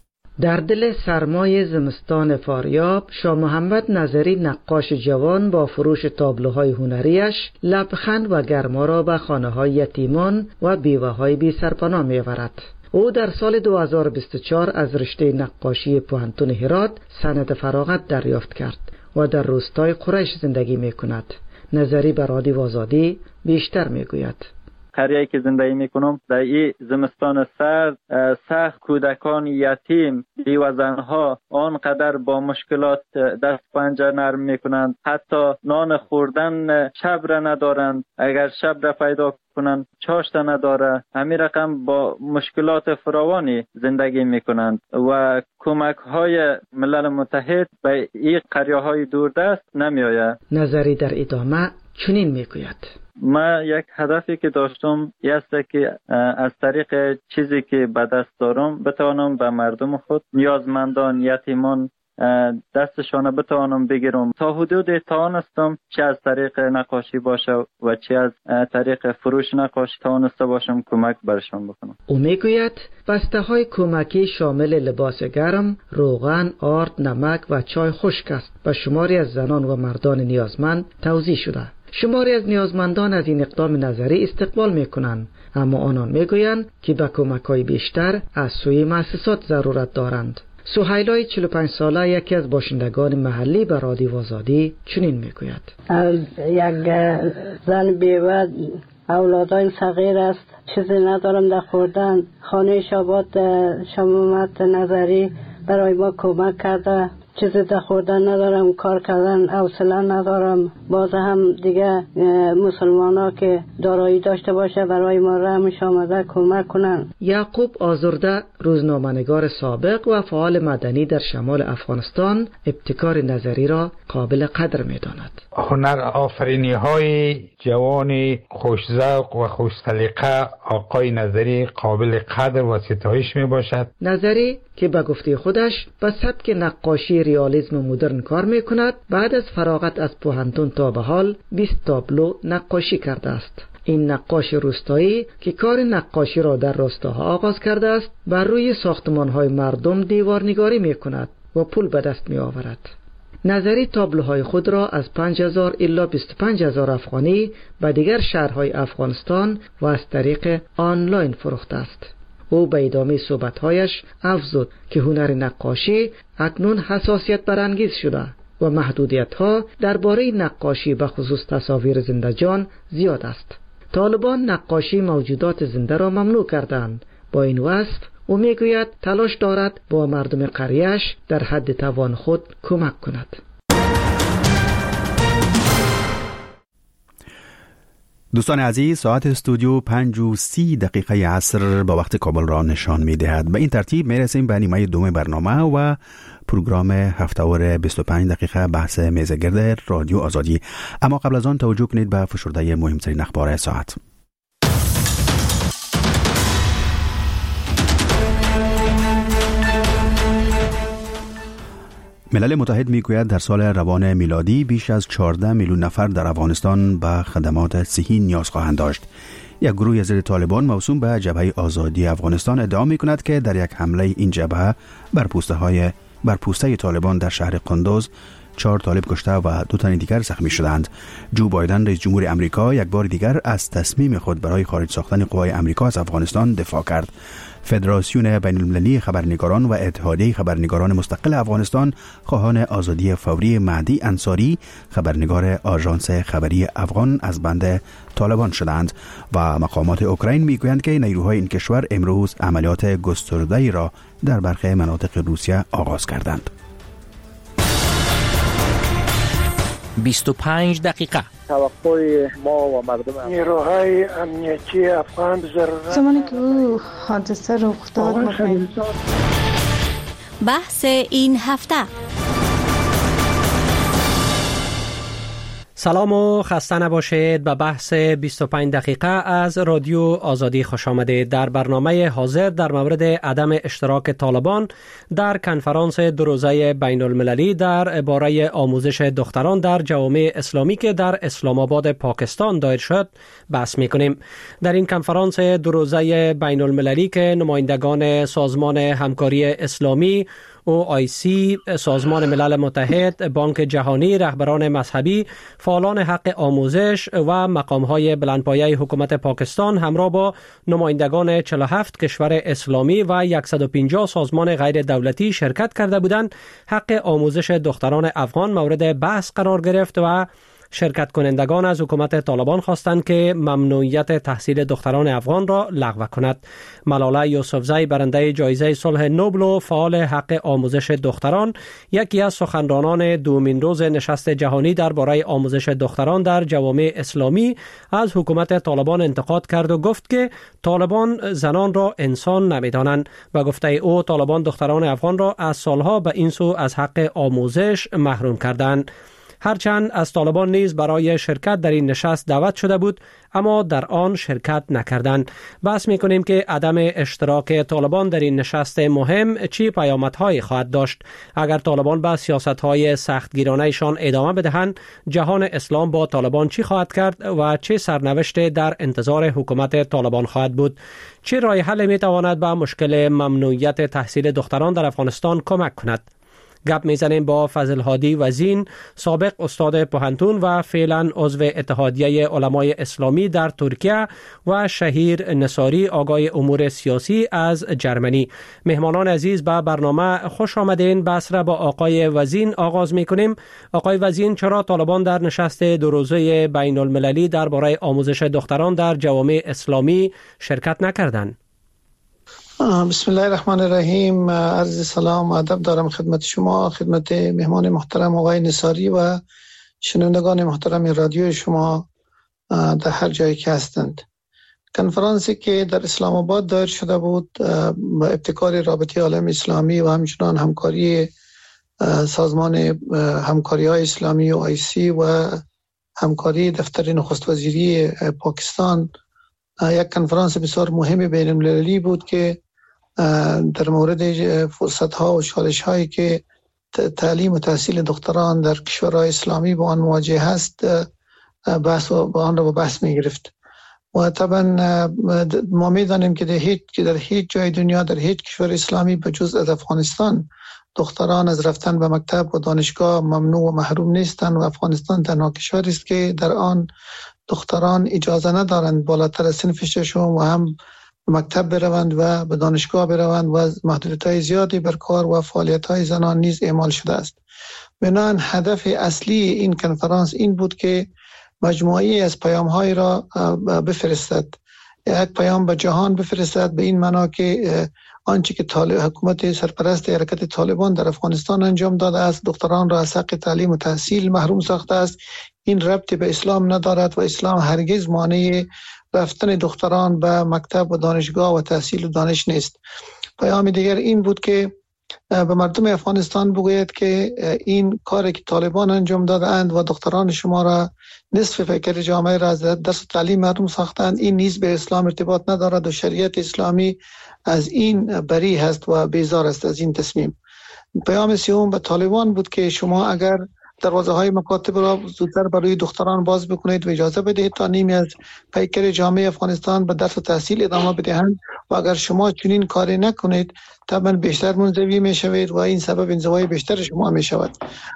در دل سرمای زمستان فاریاب، شاه محمد نظری نقاش جوان با فروش تابلوهای هنریش لبخند و گرما را به خانه‌های یتیمان و بیوه‌های بی سرپناه می‌آورد. او در سال دو هزار و بیست و چهار از رشته نقاشی پوهنتون هرات سند فراغت دریافت کرد و در روستای قریش زندگی می‌کند. نظری به رادیو آزادی بیشتر می‌گوید. قریه‌ای که زندگی میکنم در این زمستان سرد، سخت کودکان یتیم، بیوه زنها آنقدر با مشکلات دست پنجه نرم میکنند، حتی نان خوردن شب را ندارند، اگر شب را پیدا کنند چاشت نداره. همین رقم با مشکلات فراوانی زندگی میکنند و کمک های ملل متحد به این قریه های دوردست نمی آید. نظری در ادامه چنین میگوید: ما یک هدفی که داشتم است که از طریق چیزی که به دست دارم بتوانم به مردم خود، نیازمندان، یتیمان دستشان بتوانم بگیرم. تا حدود توانستم چه از طریق نقاشی باشه و چه از طریق فروش نقاشی توانسته باشم کمک برشان بکنم. او میگوید بسته های کمکی شامل لباس گرم، روغن، آرد، نمک و چای خشک است. به شماری از زنان و مردان نیازمند توزیع شده. شماری از نیازمندان از این اقدام نظری استقبال میکنند، اما آنان میگویند که به کمک‌های بیشتر از سوی مؤسسات ضرورت دارند. سهیلای چهل و پنج ساله یکی از باشندگان محلی به رادیو آزادی چنین میگوید: یک زن بیوه، اولادای صغیر است، چیزی ندارم در خوردن. خانه شابات شمومت نظری برای ما کمک کرده، چیزی در خوردن ندارم، کار کردن حوصله ندارم. باز هم دیگه مسلمان ها که دارایی داشته باشه برای ما رحمش آمده کمک کنن. یعقوب آزرده، روزنامه‌نگار سابق و فعال مدنی در شمال افغانستان، ابتکار نظری را قابل قدر می‌داند. هنر آفرینی های جوان خوش‌ذوق و خوش سلیقه آقای نظری قابل قدر و ستایش می باشد. نظری که به گفته خودش به سبک نقاشی ریالیسم مدرن کار می کند، بعد از فراغت از پوهنتون تا به حال بیست تابلو نقاشی کرده است. این نقاش روستایی که کار نقاشی را در روستاها آغاز کرده است، بر روی ساختمان‌های مردم دیوارنگاری می کند و پول به دست می آورد. نظری تابلوهای خود را از پنج هزار الی بیست و پنج هزار افغانی به دیگر شهرهای افغانستان و از طریق آنلاین فروخته است. او به ادامه صحبت‌هایش افزود که هنر نقاشی اکنون حساسیت برانگیز شده و محدودیت‌ها درباره نقاشی به خصوص تصاویر زنده جان زیاد است. طالبان نقاشی موجودات زنده را ممنوع کردند. با این وصف او میگوید تلاش دارد با مردم قریه‌اش در حد توان خود کمک کند. دوستان عزیز، ساعت استودیو پنج و سی دقیقه عصر با وقت کابل را نشان می دهد. به این ترتیب می رسیم به نیمه دوم برنامه و پروگرام هفته‌وار بیست و پنج دقیقه بحث میزگرد رادیو آزادی. اما قبل از آن توجه کنید به فشرده مهمترین اخبار ساعت. ملل متحد میگوید در سال روان میلادی بیش از چهارده میلیون نفر در افغانستان به خدمات صحی نیاز خواهند داشت. یک گروه ضد طالبان موسوم به جبهه آزادی افغانستان ادعا میکند که در یک حمله این جبهه بر پوسته های بر پوسته طالبان در شهر قندوز چهار طالب کشته و دو تن دیگر زخمی شدند. جو بایدن رئیس جمهور امریکا یک بار دیگر از تصمیم خود برای خارج ساختن قوای امریکا از افغانستان دفاع کرد. فدراسیون بین المللی خبرنگاران و اتحادیه خبرنگاران مستقل افغانستان خواهان آزادی فوری مهدی انصاری خبرنگار آژانس خبری افغان از بند طالبان شدند و مقامات اوکراین میگویند که نیروهای این کشور امروز عملیات گسترده‌ای را در برخی مناطق روسیه آغاز کردند. بیست و پنج دقیقه توقع ما و مردم نیروهای امنیتی افغان ضرورت زمانی که او حادثه رخ داد بحث این هفته. سلام و خسته نباشید. به بحث بیست و پنج دقیقه از رادیو آزادی خوش آمدید. در برنامه حاضر در مورد عدم اشتراک طالبان در کنفرانس دو روزه بین المللی در باره آموزش دختران در جوامع اسلامی که در اسلام آباد پاکستان دایر شد بحث میکنیم. در این کنفرانس دو روزه بین المللی که نمایندگان سازمان همکاری اسلامی او آی سی، سازمان ملل متحد، بانک جهانی، رهبران مذهبی، فعالان حق آموزش و مقام‌های بلندپایه حکومت پاکستان همراه با نمایندگان چهل و هفت کشور اسلامی و صد و پنجاه سازمان غیر دولتی شرکت کرده بودند. حق آموزش دختران افغان مورد بحث قرار گرفت و شرکت کنندگان از حکومت طالبان خواستند که ممنوعیت تحصیل دختران افغان را لغو کند. ملاله یوسفزی برنده جایزه صلح نوبل و فعال حق آموزش دختران یکی از سخنرانان دومین روز نشست جهانی درباره آموزش دختران در جوامع اسلامی از حکومت طالبان انتقاد کرد و گفت که طالبان زنان را انسان نمی‌دانند و گفته او طالبان دختران افغان را از سالها به این سو از حق آموزش محروم کردند. هرچند از طالبان نیز برای شرکت در این نشست دعوت شده بود اما در آن شرکت نکردند. بحث می‌کنیم که عدم اشتراک طالبان در این نشست مهم چی پیامدهایی خواهد داشت. اگر طالبان به سیاست‌های سختگیرانه‌شان ادامه بدهند، جهان اسلام با طالبان چی خواهد کرد و چه سرنوشتی در انتظار حکومت طالبان خواهد بود؟ چه راه حل می‌تواند به مشکل ممنوعیت تحصیل دختران در افغانستان کمک کند؟ گپ میزنیم با فضل هادی وزین، سابق استاد پوهنتون و فعلا عضو اتحادیه علمای اسلامی در ترکیه و شهیر نصاری آگاه امور سیاسی از جرمنی. مهمانان عزیز به برنامه خوش آمدین. بحث را با آقای وزین آغاز میکنیم. آقای وزین، چرا طالبان در نشست دو روزه بین المللی درباره آموزش دختران در جوامع اسلامی شرکت نکردند؟ بسم الله الرحمن الرحیم. عرض سلام و ادب دارم خدمت شما، خدمت مهمان محترم آقای نصاری و شنوندگان محترم رادیو شما در هر جایی که هستند. کنفرانسی که در اسلام آباد دایر شده بود با ابتکار رابطه عالم اسلامی و همچنان همکاری سازمان همکاری های اسلامی و آی سی و همکاری دفتر نخست وزیری پاکستان، یک کنفرانس بسیار مهم بین المللی بود که در مورد فرصت ها و چالش هایی که تعلیم و تحصیل دختران در کشورهای اسلامی با آن مواجه هست بحث و با آن را با بحث می گرفت. و طبعا ما می دانیم که در هیچ که در هیچ جای دنیا در هیچ کشور اسلامی به جز از افغانستان دختران از رفتن به مکتب و دانشگاه ممنوع و محروم نیستند و افغانستان تنها کشوری است که در آن دختران اجازه ندارند بالاتر از سن ششم و هم به مکتب بروند و به دانشگاه بروند و محدودیت‌های زیادی بر کار و فعالیت‌های زنان نیز اعمال شده است. بنابراین هدف اصلی این کنفرانس این بود که مجموعی از پیام‌های را بفرستد، یک پیام به جهان بفرستد به این معنا که آنچه که طالب حکومت سرپرست حرکت طالبان در افغانستان انجام داده است، دختران را از حق تعلیم و تحصیل محروم ساخته است، این ربطی به اسلام ندارد و اسلام هرگز مانع رفتن دختران به مکتب و دانشگاه و تحصیل و دانش نیست. پیام دیگر این بود که به مردم افغانستان بگوید که این کاری که طالبان انجام داده اند و دختران شما را نصف فکر جامعه را از درس و تعلیم محروم ساختند، این نیز به اسلام ارتباط ندارد و شریعت اسلامی از این بری هست و بیزار است از این تصمیم. پیام سوم به طالبان بود که شما اگر دروازه های مکاتب را زودتر برای دختران باز بکنید و اجازه بدهید تا نیمی از پیکر جامعه افغانستان به درس و تحصیل ادامه بدهند و اگر شما چنین کاری نکنید طبعا بیشتر منزوی می شوید و این سبب انزوای بیشتر شما می شود.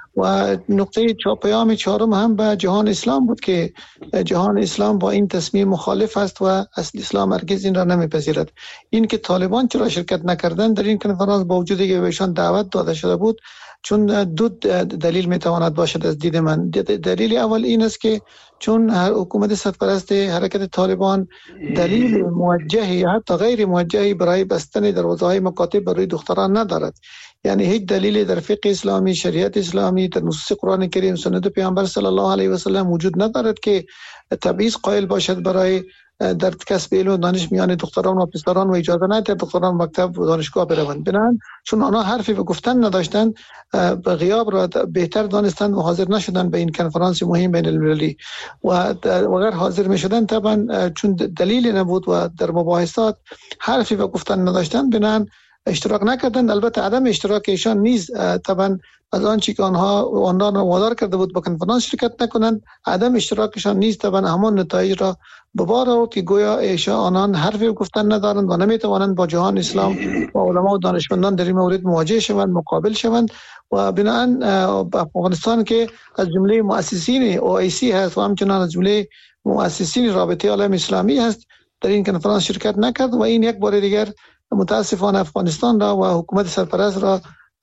و نقطه چا پیام چهارم هم به جهان اسلام بود که جهان اسلام با این تصمیم مخالف است و اصل اسلام هرگز این را نمیپذیرد. این که طالبان چرا شرکت نکردند در این کنفرانس با وجود که بهشان دعوت داده شده بود، چون دو دلیل میتواند باشد از دید من. دلیل اول این است که چون حکومت سرپرست حرکت طالبان دلیل موجهی یا حتی غیر موجهی برای بستن دروازه‌های مکاتب برای دختران ندارد. یعنی هیچ دلیلی در فقه اسلامی، شریعت اسلامی، در نصوص قرآن کریم، سنت پیامبر صلی الله علیه و سلم وجود ندارد که تبعیض قائل باشد برای در کسب علم و دانش میان دختران و پسران و اجازه ندهد دختران مکتب و دانشگاه بروند. بنابراین چون آنها حرفی به گفتن نداشتند، به غیاب را بهتر دانستند و حاضر نشدند به این کنفرانس مهم بین المللی و اگر حاضر میشدند طبعا چون دلیلی نبود و در مباحثات حرفی به گفتن نداشتند، بنابراین اشتراک نکردند. البته عدم اشتراک ایشان نیز طبعا از آنچه که آنها آنها را وادار کرده بود با کنفرانس شرکت نکنند، عدم اشتراکشان نیز طبعا همان نتایج را به بار آورد که گویا ایشان آنان حرفی گفتن ندارند و نمیتوانند با جهان اسلام و علما و دانشمندان در این مورد مواجه شوند، مقابل شوند. و بنابراین افغانستان که از جمله مؤسسین او ای سی هست و همچنان از جمله مؤسسین رابطه عالم اسلامی هست، در این کنفرانس شرکت نکرد و این یک بار دیگر متاسفانه افغانستان را و حکومت سرپرست را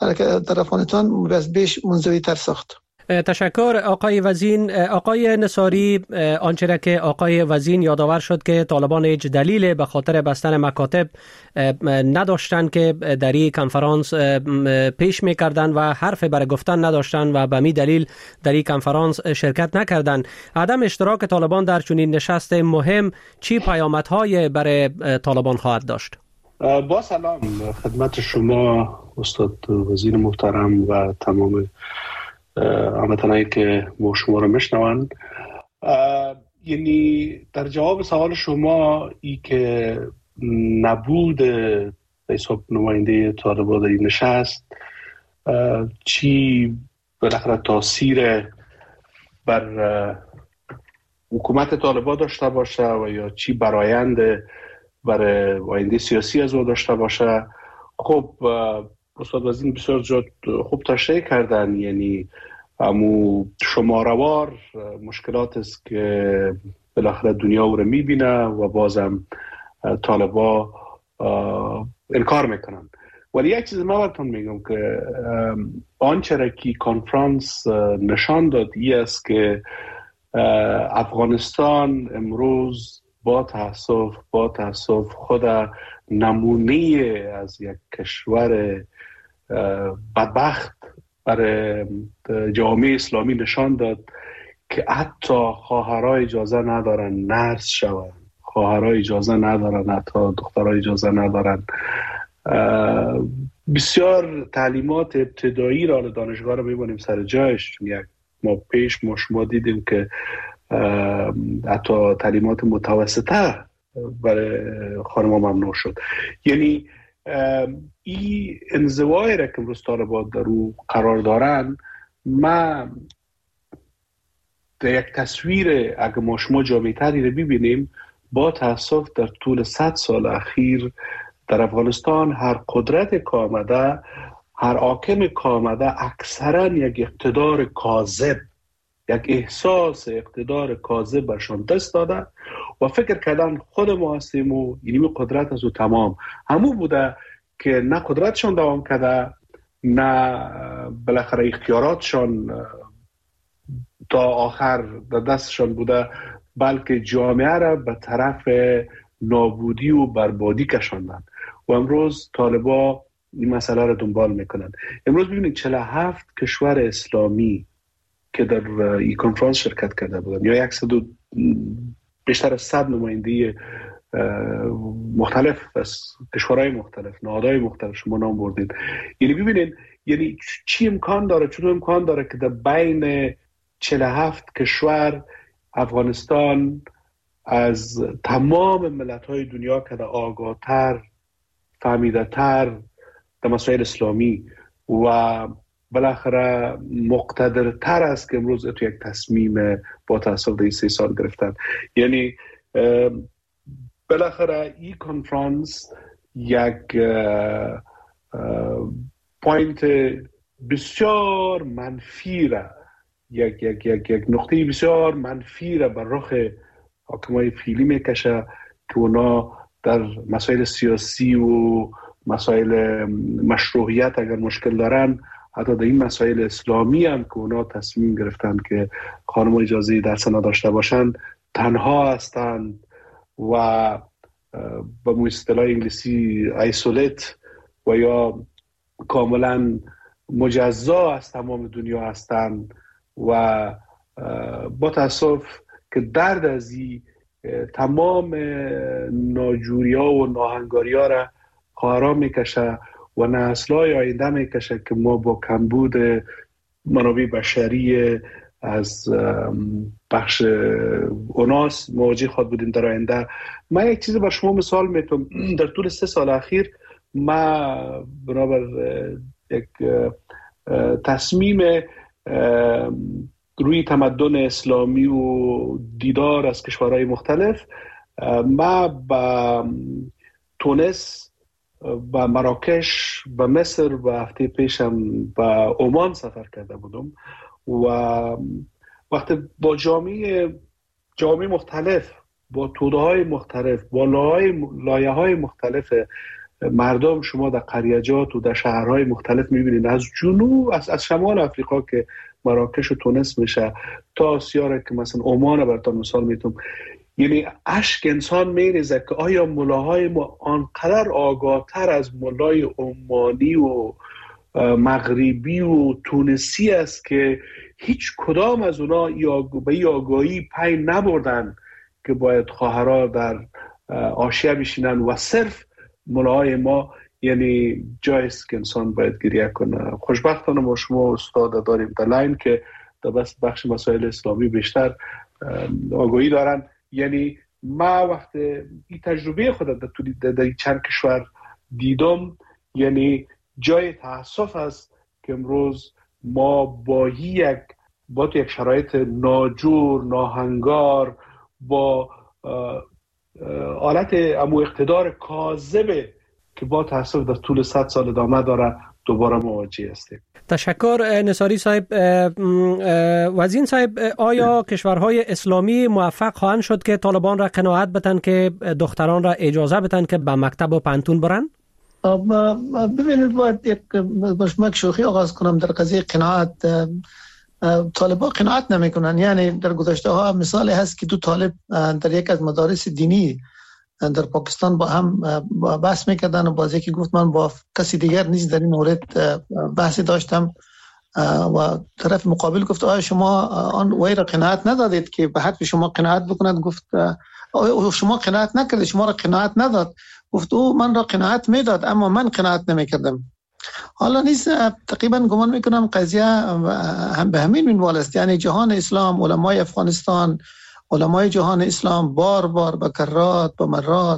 در افغانستان از بیش منزوی تر ساخت. تشکر آقای وزین. آقای نصاری، آنچه که آقای وزین یادآور شد که طالبان هیچ دلیل به خاطر بستن مکاتب نداشتند که در این کنفرانس پیش می‌کردند و حرف برای گفتن نداشتند و به می دلیل در این کنفرانس شرکت نکردند. عدم اشتراک طالبان در چنین نشست مهم چی پیامدهای برای طالبان خواهد داشت؟ با سلام خدمت شما استاد وزیر محترم و تمام هموطنانی که ما شما رو میشنوند. یعنی در جواب سوال شما ای که نبود به حساب نماینده طالبان در این نشست چی بالاخره تاثیر بر حکومت طالبان داشته باشه و یا چی برآیند برای آینده سیاسی از او داشته باشه، خب استاد وزیر بسیار جد خوب تشریح کردن. یعنی امو شماروار مشکلات است که بالاخره دنیا او رو میبینه و بازم طالبا انکار میکنن. ولی یک چیز ما براتون میگم که آنچه را که کنفرانس نشان داد ای است که افغانستان امروز با تاسف با تاسف خود نمونه از یک کشور بدبخت برای جامعه اسلامی نشان داد که حتی خواهرای اجازه ندارن نرس شوند، خواهرای اجازه ندارن، حتی دخترای اجازه ندارن. بسیار تعلیمات ابتدایی را دانشگاه را میبونیم سر جایش. یک ما پیش ما شما دیدیم که حتی تعلیمات متوسطه برای خانم‌ها ممنوع شد. یعنی این انزوای را که امروز طالبان در او قرار دارن، ما در یک تصویر اگه ما شما جامع‌تری را ببینیم، با تاسف در طول صد سال اخیر در افغانستان هر قدرت که آمده هر حاکم که آمده اکثرا یک اقتدار کاذب، یک احساس اقتدار کاذب برشان دست داده و فکر کردن خود ما هستیم و اینی قدرت از او تمام. همو بوده که نه قدرتشان دوام کرده، نه بالاخره اختیاراتشان تا آخر در دستشان بوده، بلکه جامعه را به طرف نابودی و بربادی کشاندن و امروز طالبا این مسئله را دنبال میکنن. امروز ببینید چهل و هفت کشور اسلامی که در این کنفرانس شرکت کرده بودن، یا صد بیشتر از صد نماینده مختلف از کشورهای مختلف، نهادهای مختلف شما نام بردید. یعنی ببینید یعنی چی امکان داره، چطور امکان داره که در بین چهل و هفت کشور افغانستان از تمام ملت‌های دنیا که آگاه‌تر، فهمیده‌تر در مسائل اسلامی و بالاخره مقتدرتر است که امروز تو یک تصمیم با تأسف در سه سال گرفتن. یعنی بالاخره این کنفرانس یک پوینت بسیار منفی را، یک یک یک یک نقطه بسیار منفی را بر رخ حاکمای فعلی میکشه که اونا در مسائل سیاسی و مسائل مشروعیت اگر مشکل دارن، حتی در این مسائل اسلامی هم که اونا تصمیم گرفتن که خانم اجازه درس نداشته باشن، تنها هستند و به اصطلاح انگلیسی ایسولیت و یا کاملا مجزا از تمام دنیا هستند و با تاسف که درد از این تمام ناجوری ها و ناهنگاری ها را خواهرا میکشه و نسل‌های آینده میکشه که ما با کمبود منابع بشری از بخش اوناس مواجه خواهد بودیم در آینده. من یک چیز بر شما مثال میتونم. در طول سه سال اخیر ما بنابر یک تصمیم روی تمدن اسلامی و دیدار از کشورهای مختلف، ما با تونس، با مراکش، با مصر و هفته پیشم با عمان سفر کرده بودم و وقتی با جامعه جامعه مختلف، با توده های مختلف، با لایه های مختلف مردم شما در قریجات و در شهرهای مختلف میبینید، از جنوب از, از شمال افریقا که مراکش و تونس میشه تا آسیا را که مثلا عمان را براتون مثال میتونم، یعنی اشک انسان میریزه که آیا ملاهای ما آنقدر آگاهتر از ملای عمانی و مغربی و تونسی است که هیچ کدام از اونا به این آگاهی پی نبردن که باید خواهرها در آشیه بشینن و صرف ملاهای ما، یعنی جایست که انسان باید گریه کنه. خوشبختانه ما شما استاد داریم در لاین که در بخش مسائل اسلامی بیشتر آگاهی دارن. یعنی ما وقت این تجربه خود در, در چند کشور دیدم، یعنی جای تأسف است که امروز ما با یک با تو یک شرایط ناجور، ناهنگار، با حالت امو اقتدار کاذبه که با تأسف در طول صد سال ادامه داره دوباره مواجه هستیم. تشکر نصاری صاحب. وزین صاحب، آیا کشورهای اسلامی موفق خواهند شد که طالبان را قناعت بدن که دختران را اجازه بدن که به مکتب و پانتون برن؟ ببینید باید یک بشمک شوخی آغاز کنم در قضیه قناعت. طالبان قناعت نمی کنن. یعنی در گذشته ها مثالی هست که دو طالب در یک از مدارس دینی در پاکستان با هم بحث میکردن و باز یکی گفت من با کسی دیگر نیز در این مورد بحثی داشتم و طرف مقابل گفت آیا شما آن وی را قناعت ندادید که به حد شما قناعت بکند؟ گفت آیا شما قناعت نکردید، شما را قناعت نداد. گفت او من را قناعت میداد اما من قناعت نمیکردم. حالا نیست تقریبا گمان میکنم قضیه هم به همین منوال است. یعنی جهان اسلام، علمای افغانستان، علمای جهان اسلام بار بار به کرات به مرات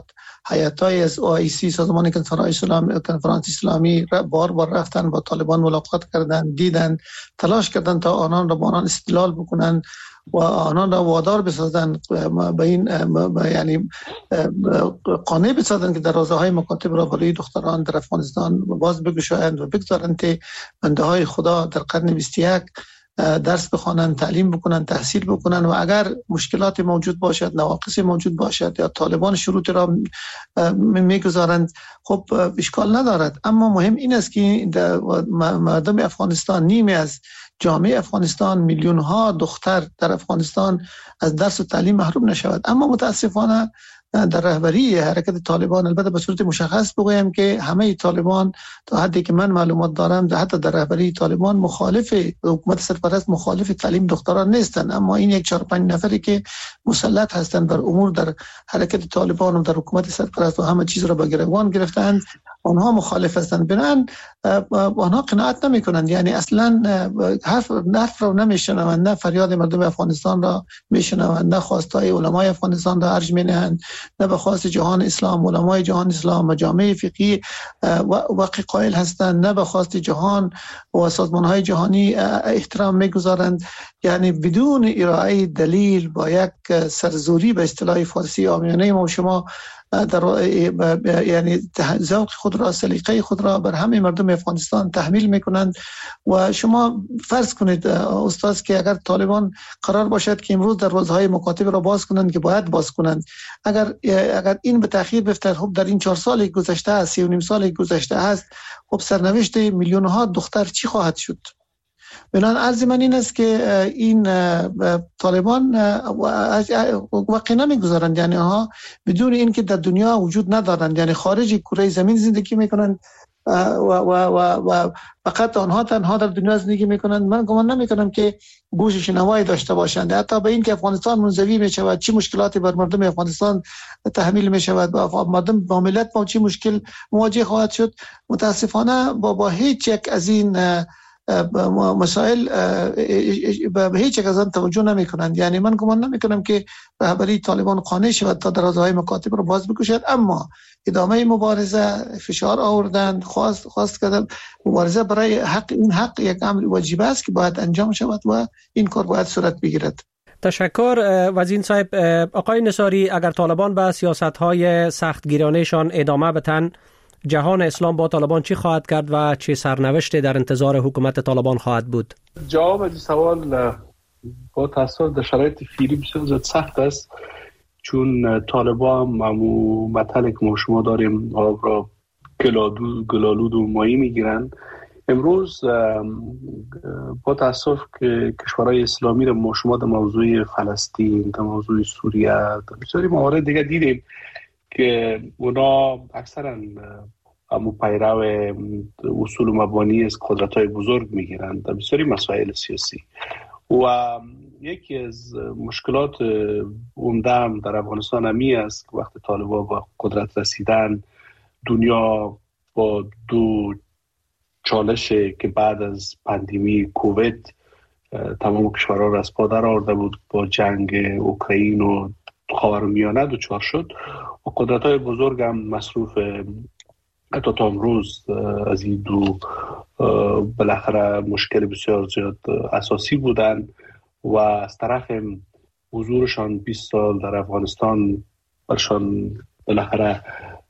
هیئت‌های از او آی سی سازمان کنفرانس اسلامی کنفرانس اسلامی بار بار رفتن با طالبان ملاقات کردن، دیدن، تلاش کردن تا آنان را با آنان استدلال بکنن و آنان را وادار بسازن به این یعنی قانع بسازن که دروازه های مکاتب را برای دختران در افغانستان باز بگشایند و بگذارند که بنده های خدا در قرن بیست و یک درس بخوانند، تعلیم بکنند، تحصیل بکنند و اگر مشکلات موجود باشد، نواقص موجود باشد یا طالبان شروط را میگذارند، خب اشکال ندارد. اما مهم این است که مردم افغانستان، نیمی از جامعه افغانستان، میلیون ها دختر در افغانستان از درس و تعلیم محروم نشود. اما متاسفانه در رهبری حرکت طالبان، البته به صورت مشخص بگویم که همه طالبان تا حدی که من معلومات دارم حتی در رهبری طالبان مخالف حکومت سرپرست مخالف تعلیم دختران نیستند، اما این یک چهار پنج نفری که مسلط هستند بر امور در حرکت طالبان و در حکومت سرپرست و همه چیز را به گروگان گرفتند، آنها مخالف هستند. بنابراین آنها قناعت نمی کنند، یعنی اصلا حرف نفر رو نمیشنوند، نه فریاد مردم افغانستان را میشنوند، نه خواستای علمای افغانستان را ارج مینهند، نه به خواست جهان اسلام، علمای جهان اسلام، مجامع فقهی واقع قائل هستند، نه به خواست جهان و سازمان‌های جهانی احترام میگذارند. یعنی بدون ارائه دلیل با یک سرزوری به اصطلاح فارسی عامیانه ما و شما در یعنی ذوق خود را، سلیقه خود را بر همه مردم افغانستان تحمیل میکنند. و شما فرض کنید استاد که اگر طالبان قرار باشد که امروز در روزهای مکاتب را باز کنند که باید باز کنند، اگر اگر این به تأخیر بیفتد، خب در این چهار سال گذشته است، سی و نیم سال گذشته است، خب سرنوشت میلیون ها دختر چی خواهد شد؟ بنان عرض من این است که این طالبان واقعا نمیگذارند، یعنی ها بدون این که در دنیا وجود ندارند، یعنی خارج کره زمین زندگی میکنند و و و و فقط آنها تنها در دنیا زندگی میکنند. من گمان نمیکنم که گوش شنوایی داشته باشند، حتی به این که افغانستان منزوی میشود، چه مشکلاتی بر مردم افغانستان تحمیل میشود، با مردم با ملت با چه مشکل مواجه خواهد شد. متاسفانه با با هیچ یک از این مسائل به هیچ یک از آن توجه نمی کنند. یعنی من گمان نمی کنم که رهبری طالبان قانع شود تا درازهای مکاتب رو باز بکشد، اما ادامه مبارزه، فشار آوردن، خواست خواست کردن مبارزه برای حق، این حق یک امر واجب است که باید انجام شود و این کار باید صورت بگیرد. تشکر وزیر صاحب. آقای نصاری، اگر طالبان به سیاست‌های سختگیرانه‌شان ادامه بدن، جهان اسلام با طالبان چی خواهد کرد و چه سرنوشتی در انتظار حکومت طالبان خواهد بود؟ جواب این سوال با تأسف در شرایط فعلی بسیار سخت است، چون طالبان همون مطلع که ما شما داریم آب را گلالود و ماهی میگیرن. امروز با تأسف که کشورهای اسلامی را ما شما در موضوع فلسطین، در موضوع سوریه، در بسیاری موارد دیگه دیدیم که اونا اکثرا همون پیرو اصول و مبانی از قدرت‌های بزرگ میگیرند در بسیاری مسائل سیاسی. و یکی از مشکلات عمده هم در افغانستان همی است که وقتی طالبان با قدرت رسیدن، دنیا با دو چالش که بعد از پاندمی کووید تمام کشورها را از پا در آورده بود، با جنگ اوکراین و خاورمیانه دچار شد و قدرت‌های بزرگ هم مصروف حتی تا امروز از این دو بالاخره مشکل بسیار زیاد اساسی بودن و از طرف حضورشان بیست سال در افغانستان برشان بالاخره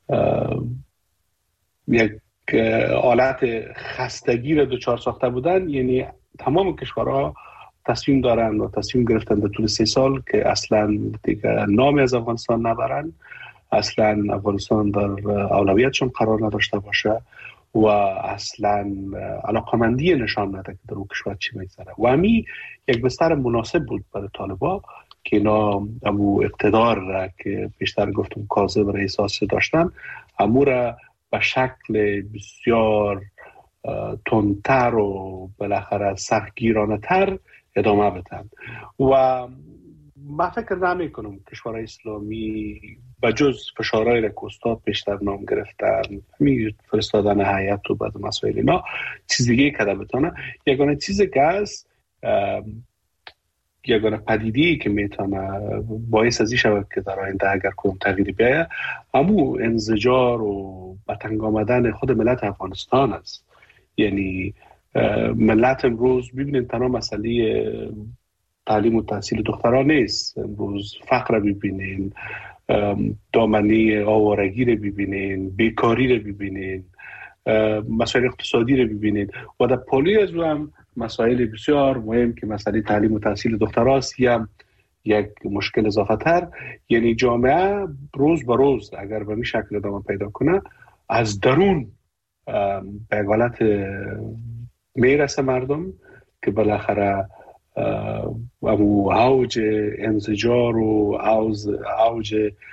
یک حالت خستگی را دچار ساخته بودن. یعنی تمام کشورها تصمیم دارن و تصمیم گرفتن در طول سه سال که اصلا دیگه نامی از افغانستان نبرن، اصلا افغانستان در اولویتشون قرار نداشته باشه و اصلا علاقمندی نشان نده که در اون کشور چی میگذره. و همی یک بستر مناسب بود برای طالبان که اینا امو اقتدار را که بیشتر گفتم کاذب را احساس داشتن، امو را به شکل بسیار تندتر و بالاخره سختگیرانه تر ادامه بدن. و من فکر نمی کنم کشورهای اسلامی بجز فشارهای را که استاد بیشتر نام گرفتن، همین فرستادن هیئت و بعد مسائل اینا، چیز دیگه کده بتانه. یگانه چیزی که هست یگانه پدیده‌ای که میتونه باعث ازی شود که در آینده اگر کدام تغییری بیاید همو انزجار و به تنگ آمدن خود ملت افغانستان است. یعنی ملت امروز ببینید تنها مسئله تعلیم و تحصیل دختران نیست، امروز فقر ببینین، دامنه آوارگی رو ببینین، بیکاری رو ببینین، مسائل اقتصادی رو ببینید و در پالی از هم مسائل بسیار مهم که مسئله تعلیم و تحصیل دختراست یا یک مشکل اضافه تر. یعنی جامعه روز به روز اگر به این شکل ادامه پیدا کنه از درون به حالت میرسه مردم که بالاخره او اوج انزجار و اوج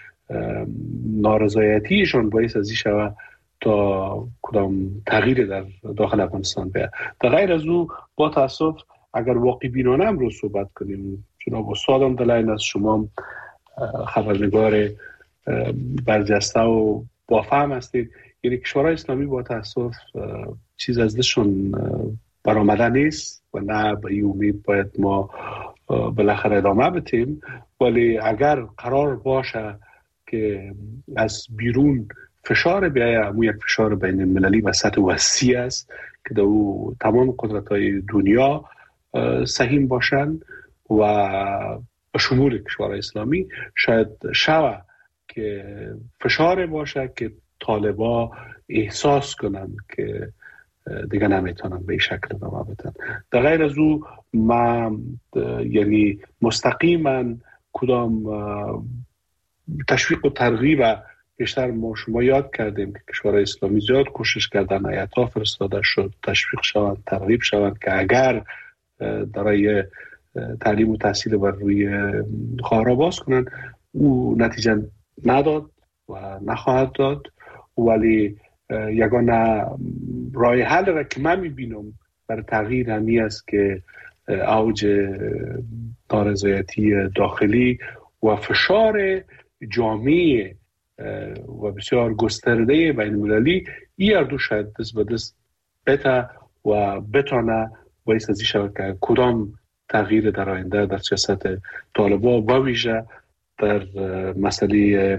نارضایتیشون باعث ازی شوه تا کدام تغییر در داخل افغانستان بیاد. در غیر از او با تاسف اگر واقعی بینانه هم رو صحبت کنیم، جناب استاد هم دلائل از شما خبرنگار برجسته و با فهم هستید، یعنی کشورهای اسلامی با تاسف چیز از دستشون برآمده نیست و نه به این امید باید ما بالاخره ادامه بدیم. ولی اگر قرار باشه که از بیرون فشار بیایه، همون یک فشار بین المللی و سطح وسیع است که در او تمام قدرت‌های دنیا سهیم باشند و به شمول کشورهای اسلامی شاید شوه که فشار باشه که طالبا احساس کنند که دیگه نمیتونن به این شکل ادامه بدن. در غیر از او ما یعنی مستقیما کدام تشویق و ترغیب بیشتر ما شما یاد کردیم که کشورهای اسلامی زیاد کوشش کردن، آیت‌ها فرستاده شد تشویق شوند، ترغیب شوند که اگر برای تعلیم و تحصیل بر روی خواهر باز کنن، او نتیجه نداد و نخواهد داد. ولی یگانه راه حل را که من میبینم برای تغییر همی است که اوج نارضایتی داخلی و فشار جامعه و بسیار گسترده بین المللی این اردو شاید دست به دست بتا و بتانه باعث ازی شود که کدام تغییر در آینده در سیاست طالبا و ویژه در مسئله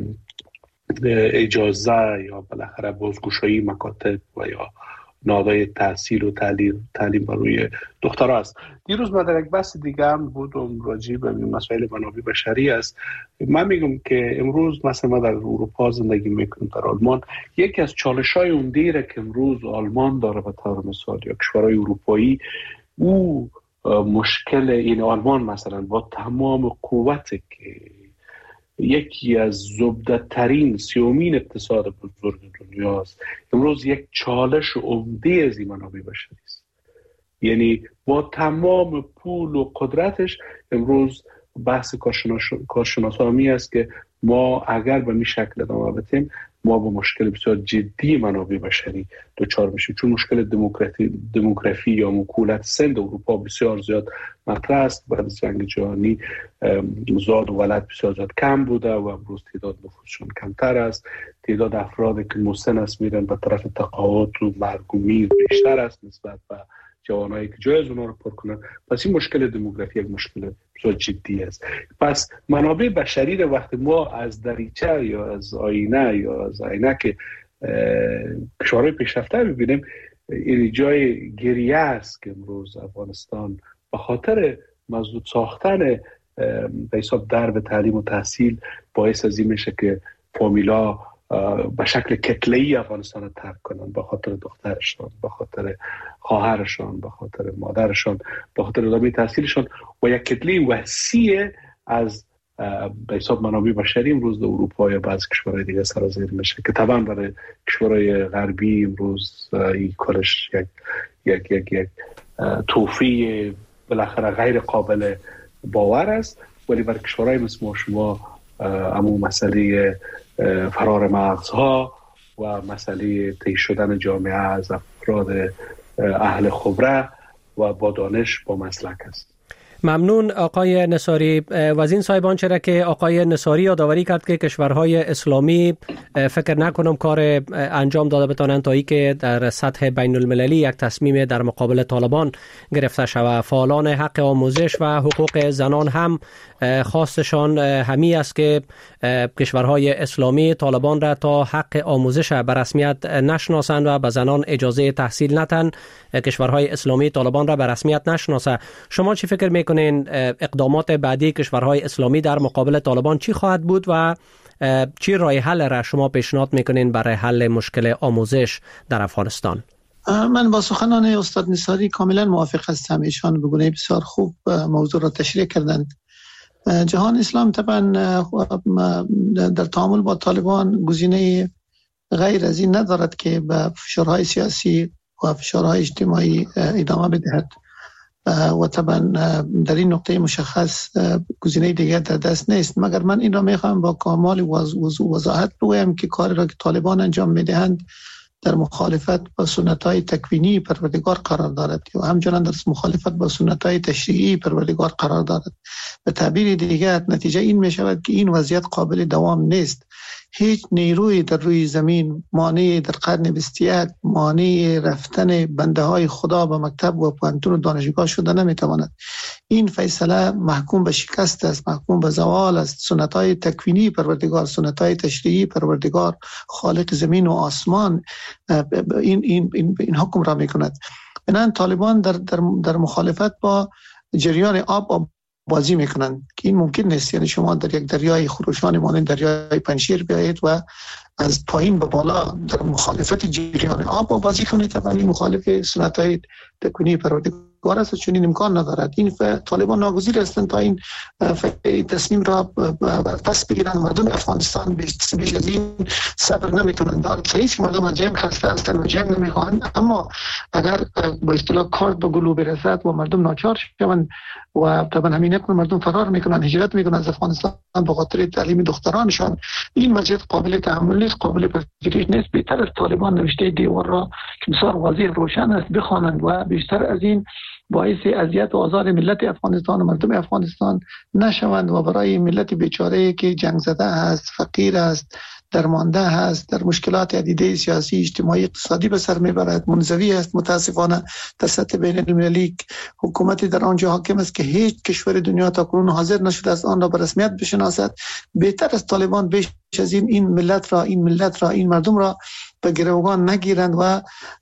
اجازه یا بالاخره بازگشایی مکاتب و یا نهادهای تحصیل و تعلیم تعلیم برای دخترها است. دیروز من در یک بحث دیگه هم بودم راجع به مسائل منابع بشری است. من میگم که امروز مثلا ما در اروپا زندگی میکنیم، در آلمان، یکی از چالش‌های اون دیره که امروز آلمان داره به طور مثال یا کشورهای اروپایی، او مشکل این آلمان مثلا با تمام قوت که یکی از زبده‌ترین سیومین اقتصاد بزرگ دنیاست، امروز یک چالش عمده از این منابع بشری است. یعنی با تمام پول و قدرتش امروز بحث کارشناسا همی است که ما اگر به این شکل ادامه بدیم ما با مشکل بسیار جدی منابع بشری دچار میشیم، چون مشکل دموکراتی دموگرافی یا مکولت سند اروپا بسیار زیاد مطرح است. بعد از جنگ جهانی زاد و ولد بسیار زیاد کم بوده و امروز تعداد نفوسشون کمتر است. تعداد افرادی که مسن است میرن به طرف تقاعد و مرگ و میر بیشتر است نسبت به جوانایی که جای از اونها رو پر کنن. پس این مشکل دموگرافی یک مشکل بسیار جدی است. پس منابع بشری رو وقتی ما از دریچه یا از آینه یا از عینک کشورهای پیشرفته ببینیم، این جای گریه است که امروز افغانستان به خاطر مسدود ساختن به حساب درب تعلیم و تحصیل باعث از این میشه که فامیلا به شکل کتله‌ای افغانستان رو ترک کنن، به خاطر دخترشان، به خاطر خواهرشان، به خاطر مادرشان، به خاطر ادامه تحصیلشان و یک کتله وسیع از به حساب منابع بشری امروز در اروپا یا بعضی کشورهای دیگه سرازیر میشه که طبعا برای کشورهای غربی امروز این کارش یک یک یک یک توفیق بالاخره غیر قابل باور است. ولی برای کشورهای مثل ما شما همون مسئله فرار مغزها و مسئله طی شدن جامعه از افراد اهل خبره و با دانش با مسلک است. ممنون آقای نصاری. وزین صاحبان چرا که آقای نصاری یادآوری کرد که کشورهای اسلامی فکر نکنم کار انجام داده بتانند تا ای که در سطح بین المللی یک تصمیم در مقابل طالبان گرفته شود. فعالان حق آموزش و حقوق زنان هم خواستشان همی است که کشورهای اسلامی طالبان را تا حق آموزش به رسمیت نشناسند و به زنان اجازه تحصیل نتن. کشورهای اسلامی طالبان را به رسمیت نشناسه. شما چی فکر میکنین اقدامات بعدی کشورهای اسلامی در مقابل طالبان چی خواهد بود و چی راه حل را شما پیشنهاد میکنین برای حل مشکل آموزش در افغانستان؟ من با سخنان استاد نصاری کاملا موافق هستم. ایشان به گونه بسیار خوب موضوع را تشریح کردند. جهان اسلام طبعا در تعامل با طالبان گزینه غیر از این ندارد که به فشارهای سیاسی و فشارهای اجتماعی ادامه بدهد و طبعا در این نقطه مشخص گزینه دیگر در دست نیست، مگر من این را میخوام با کامل وضاحت بگویم که کاری را که طالبان انجام میدهند در مخالفت با سنت‌های تکوینی پروردگار قرار دارد و همچنان در مخالفت با سنت‌های تشریعی پروردگار قرار دارد. به تعبیر دیگر نتیجه این می شود که این وضعیت قابل دوام نیست. هیچ نیروی در روی زمین مانع در قرن بیست و یک مانع رفتن بنده های خدا به مکتب و پوهنتون و دانشگاه شده نمیتواند. این فیصله محکوم به شکست است، محکوم به زوال است. سنت های تکوینی پروردگار، سنت های تشریعی پروردگار خالق زمین و آسمان این این این, این حکم را میکند. بنابراین طالبان در در در مخالفت با جریان آب آب بازی میکنند که این ممکن نیست. یعنی شما در یک دریای خروشان مانند دریای پنجشیر بیایید و از پایین به بالا در مخالفت جریان آب بازی کنید. طبعا این مخالف سنت های تکوینی پروردگار است، چون این امکان ندارد. این طالبان ناگزیر هستند تا این تصمیم را پس بگیرند. مردم افغانستان بیش از این صبر نمیتونند. هیچ مردم از جنگ خسته هستند و جنگ نمیخواهند، اما اگر با اصطلاح کارت به گلو برسد و مردم ناچار شوند و طبعا همین نکن مردم فرار میکنن، هجرت میکنن از افغانستان به خاطر تعلیم دخترانشان، این وضعیت قابل تحمل نیست، قابل پذیرش نیست. بهتر از طالبان نوشته دیوار را که بسیار واضح روشن است بخوانند و بیشتر از این باعث اذیت و آزار ملت افغانستان و مردم افغانستان نشوند و برای ملت بیچاره که جنگ زده است، فقیر است، درمانده هست، در مشکلات عدیده سیاسی، اجتماعی، اقتصادی به سر میبرد، منزوی است. متاسفانه در سطح بین المللی حکومتی در آنجا حاکم است که هیچ کشور دنیا تا کنون حاضر نشده است آن را به رسمیت بشناسد. بهتر از طالبان بیش از این این ملت را این ملت را این مردم را به گروگان نگیرند و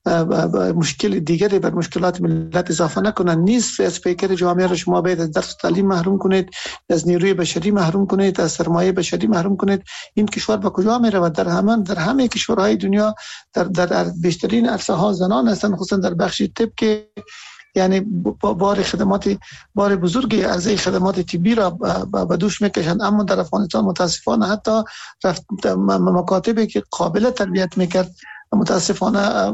مشکل دیگری بر مشکلات ملت اضافه نکنند. نصف از پیکر جامعه را شما باید از درس تعلیم محروم کنید، از نیروی بشری محروم کنید، از سرمایه بشری محروم کنید. این کشور به کجا می رود؟ در همه در همه کشورهای دنیا در در بیشترین عرصه ها زنان هستند، خصوصا در بخش طب که یعنی بار خدمات بار بزرگی از این خدمات طبی را به دوش میکشند. اما در افغانستان متاسفانه حتی مکاتبی که قابل تربیت میکرد متاسفانه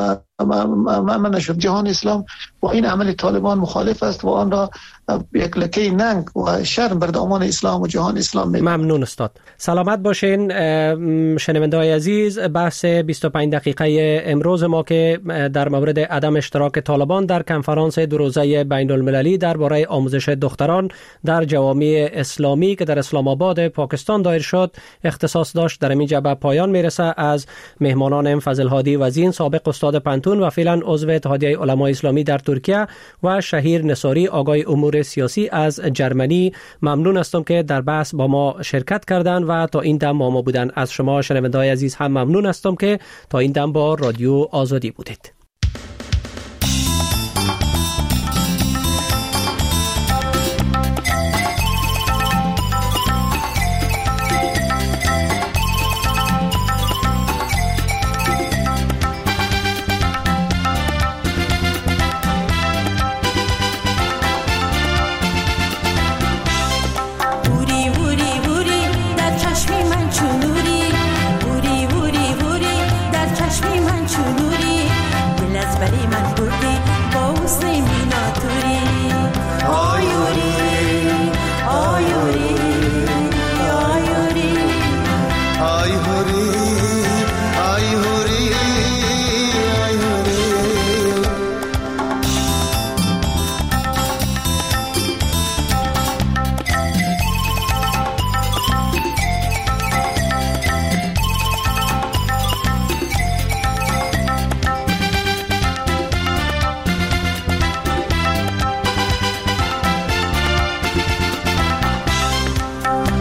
من نشد. جهان اسلام با این عمل طالبان مخالف است و آن را یک لکه ننگ و شرم بر دامان اسلام و جهان اسلام می. ممنون استاد. سلامت باشین شنونده‌های عزیز. بحث بیست و پنج دقیقه امروز ما که در مورد عدم اشتراک طالبان در کنفرانس دو روزه بین المللی درباره آموزش دختران در جوامع اسلامی که در اسلام آباد پاکستان دایر شد اختصاص داشت در این جبهه پایان میرسه. از مهمانان فضل هادی وزین سابق استاد پنتون و فعلا عضو اتحادیه علمای اسلامی در ترکیه و شهیر نصاری آقای امور سیاسی از جرمنی ممنون هستم که در بحث با ما شرکت کردند و تا این دم با ما بودن. از شما شنونده‌های عزیز هم ممنون هستم که تا این دم با رادیو آزادی بودید. چونوری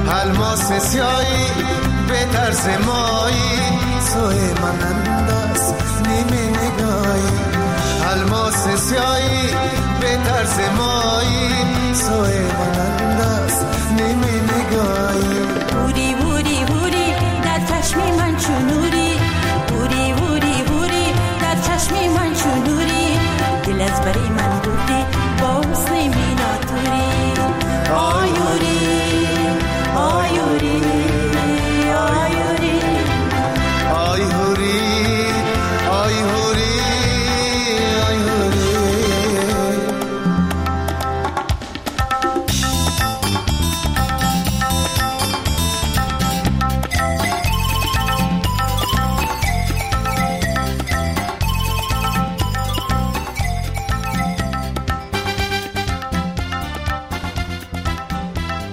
الماس سیایی به طرز مایی سوی من انداز نیمه نگاهی الماس سیایی به طرز مایی سوی من انداز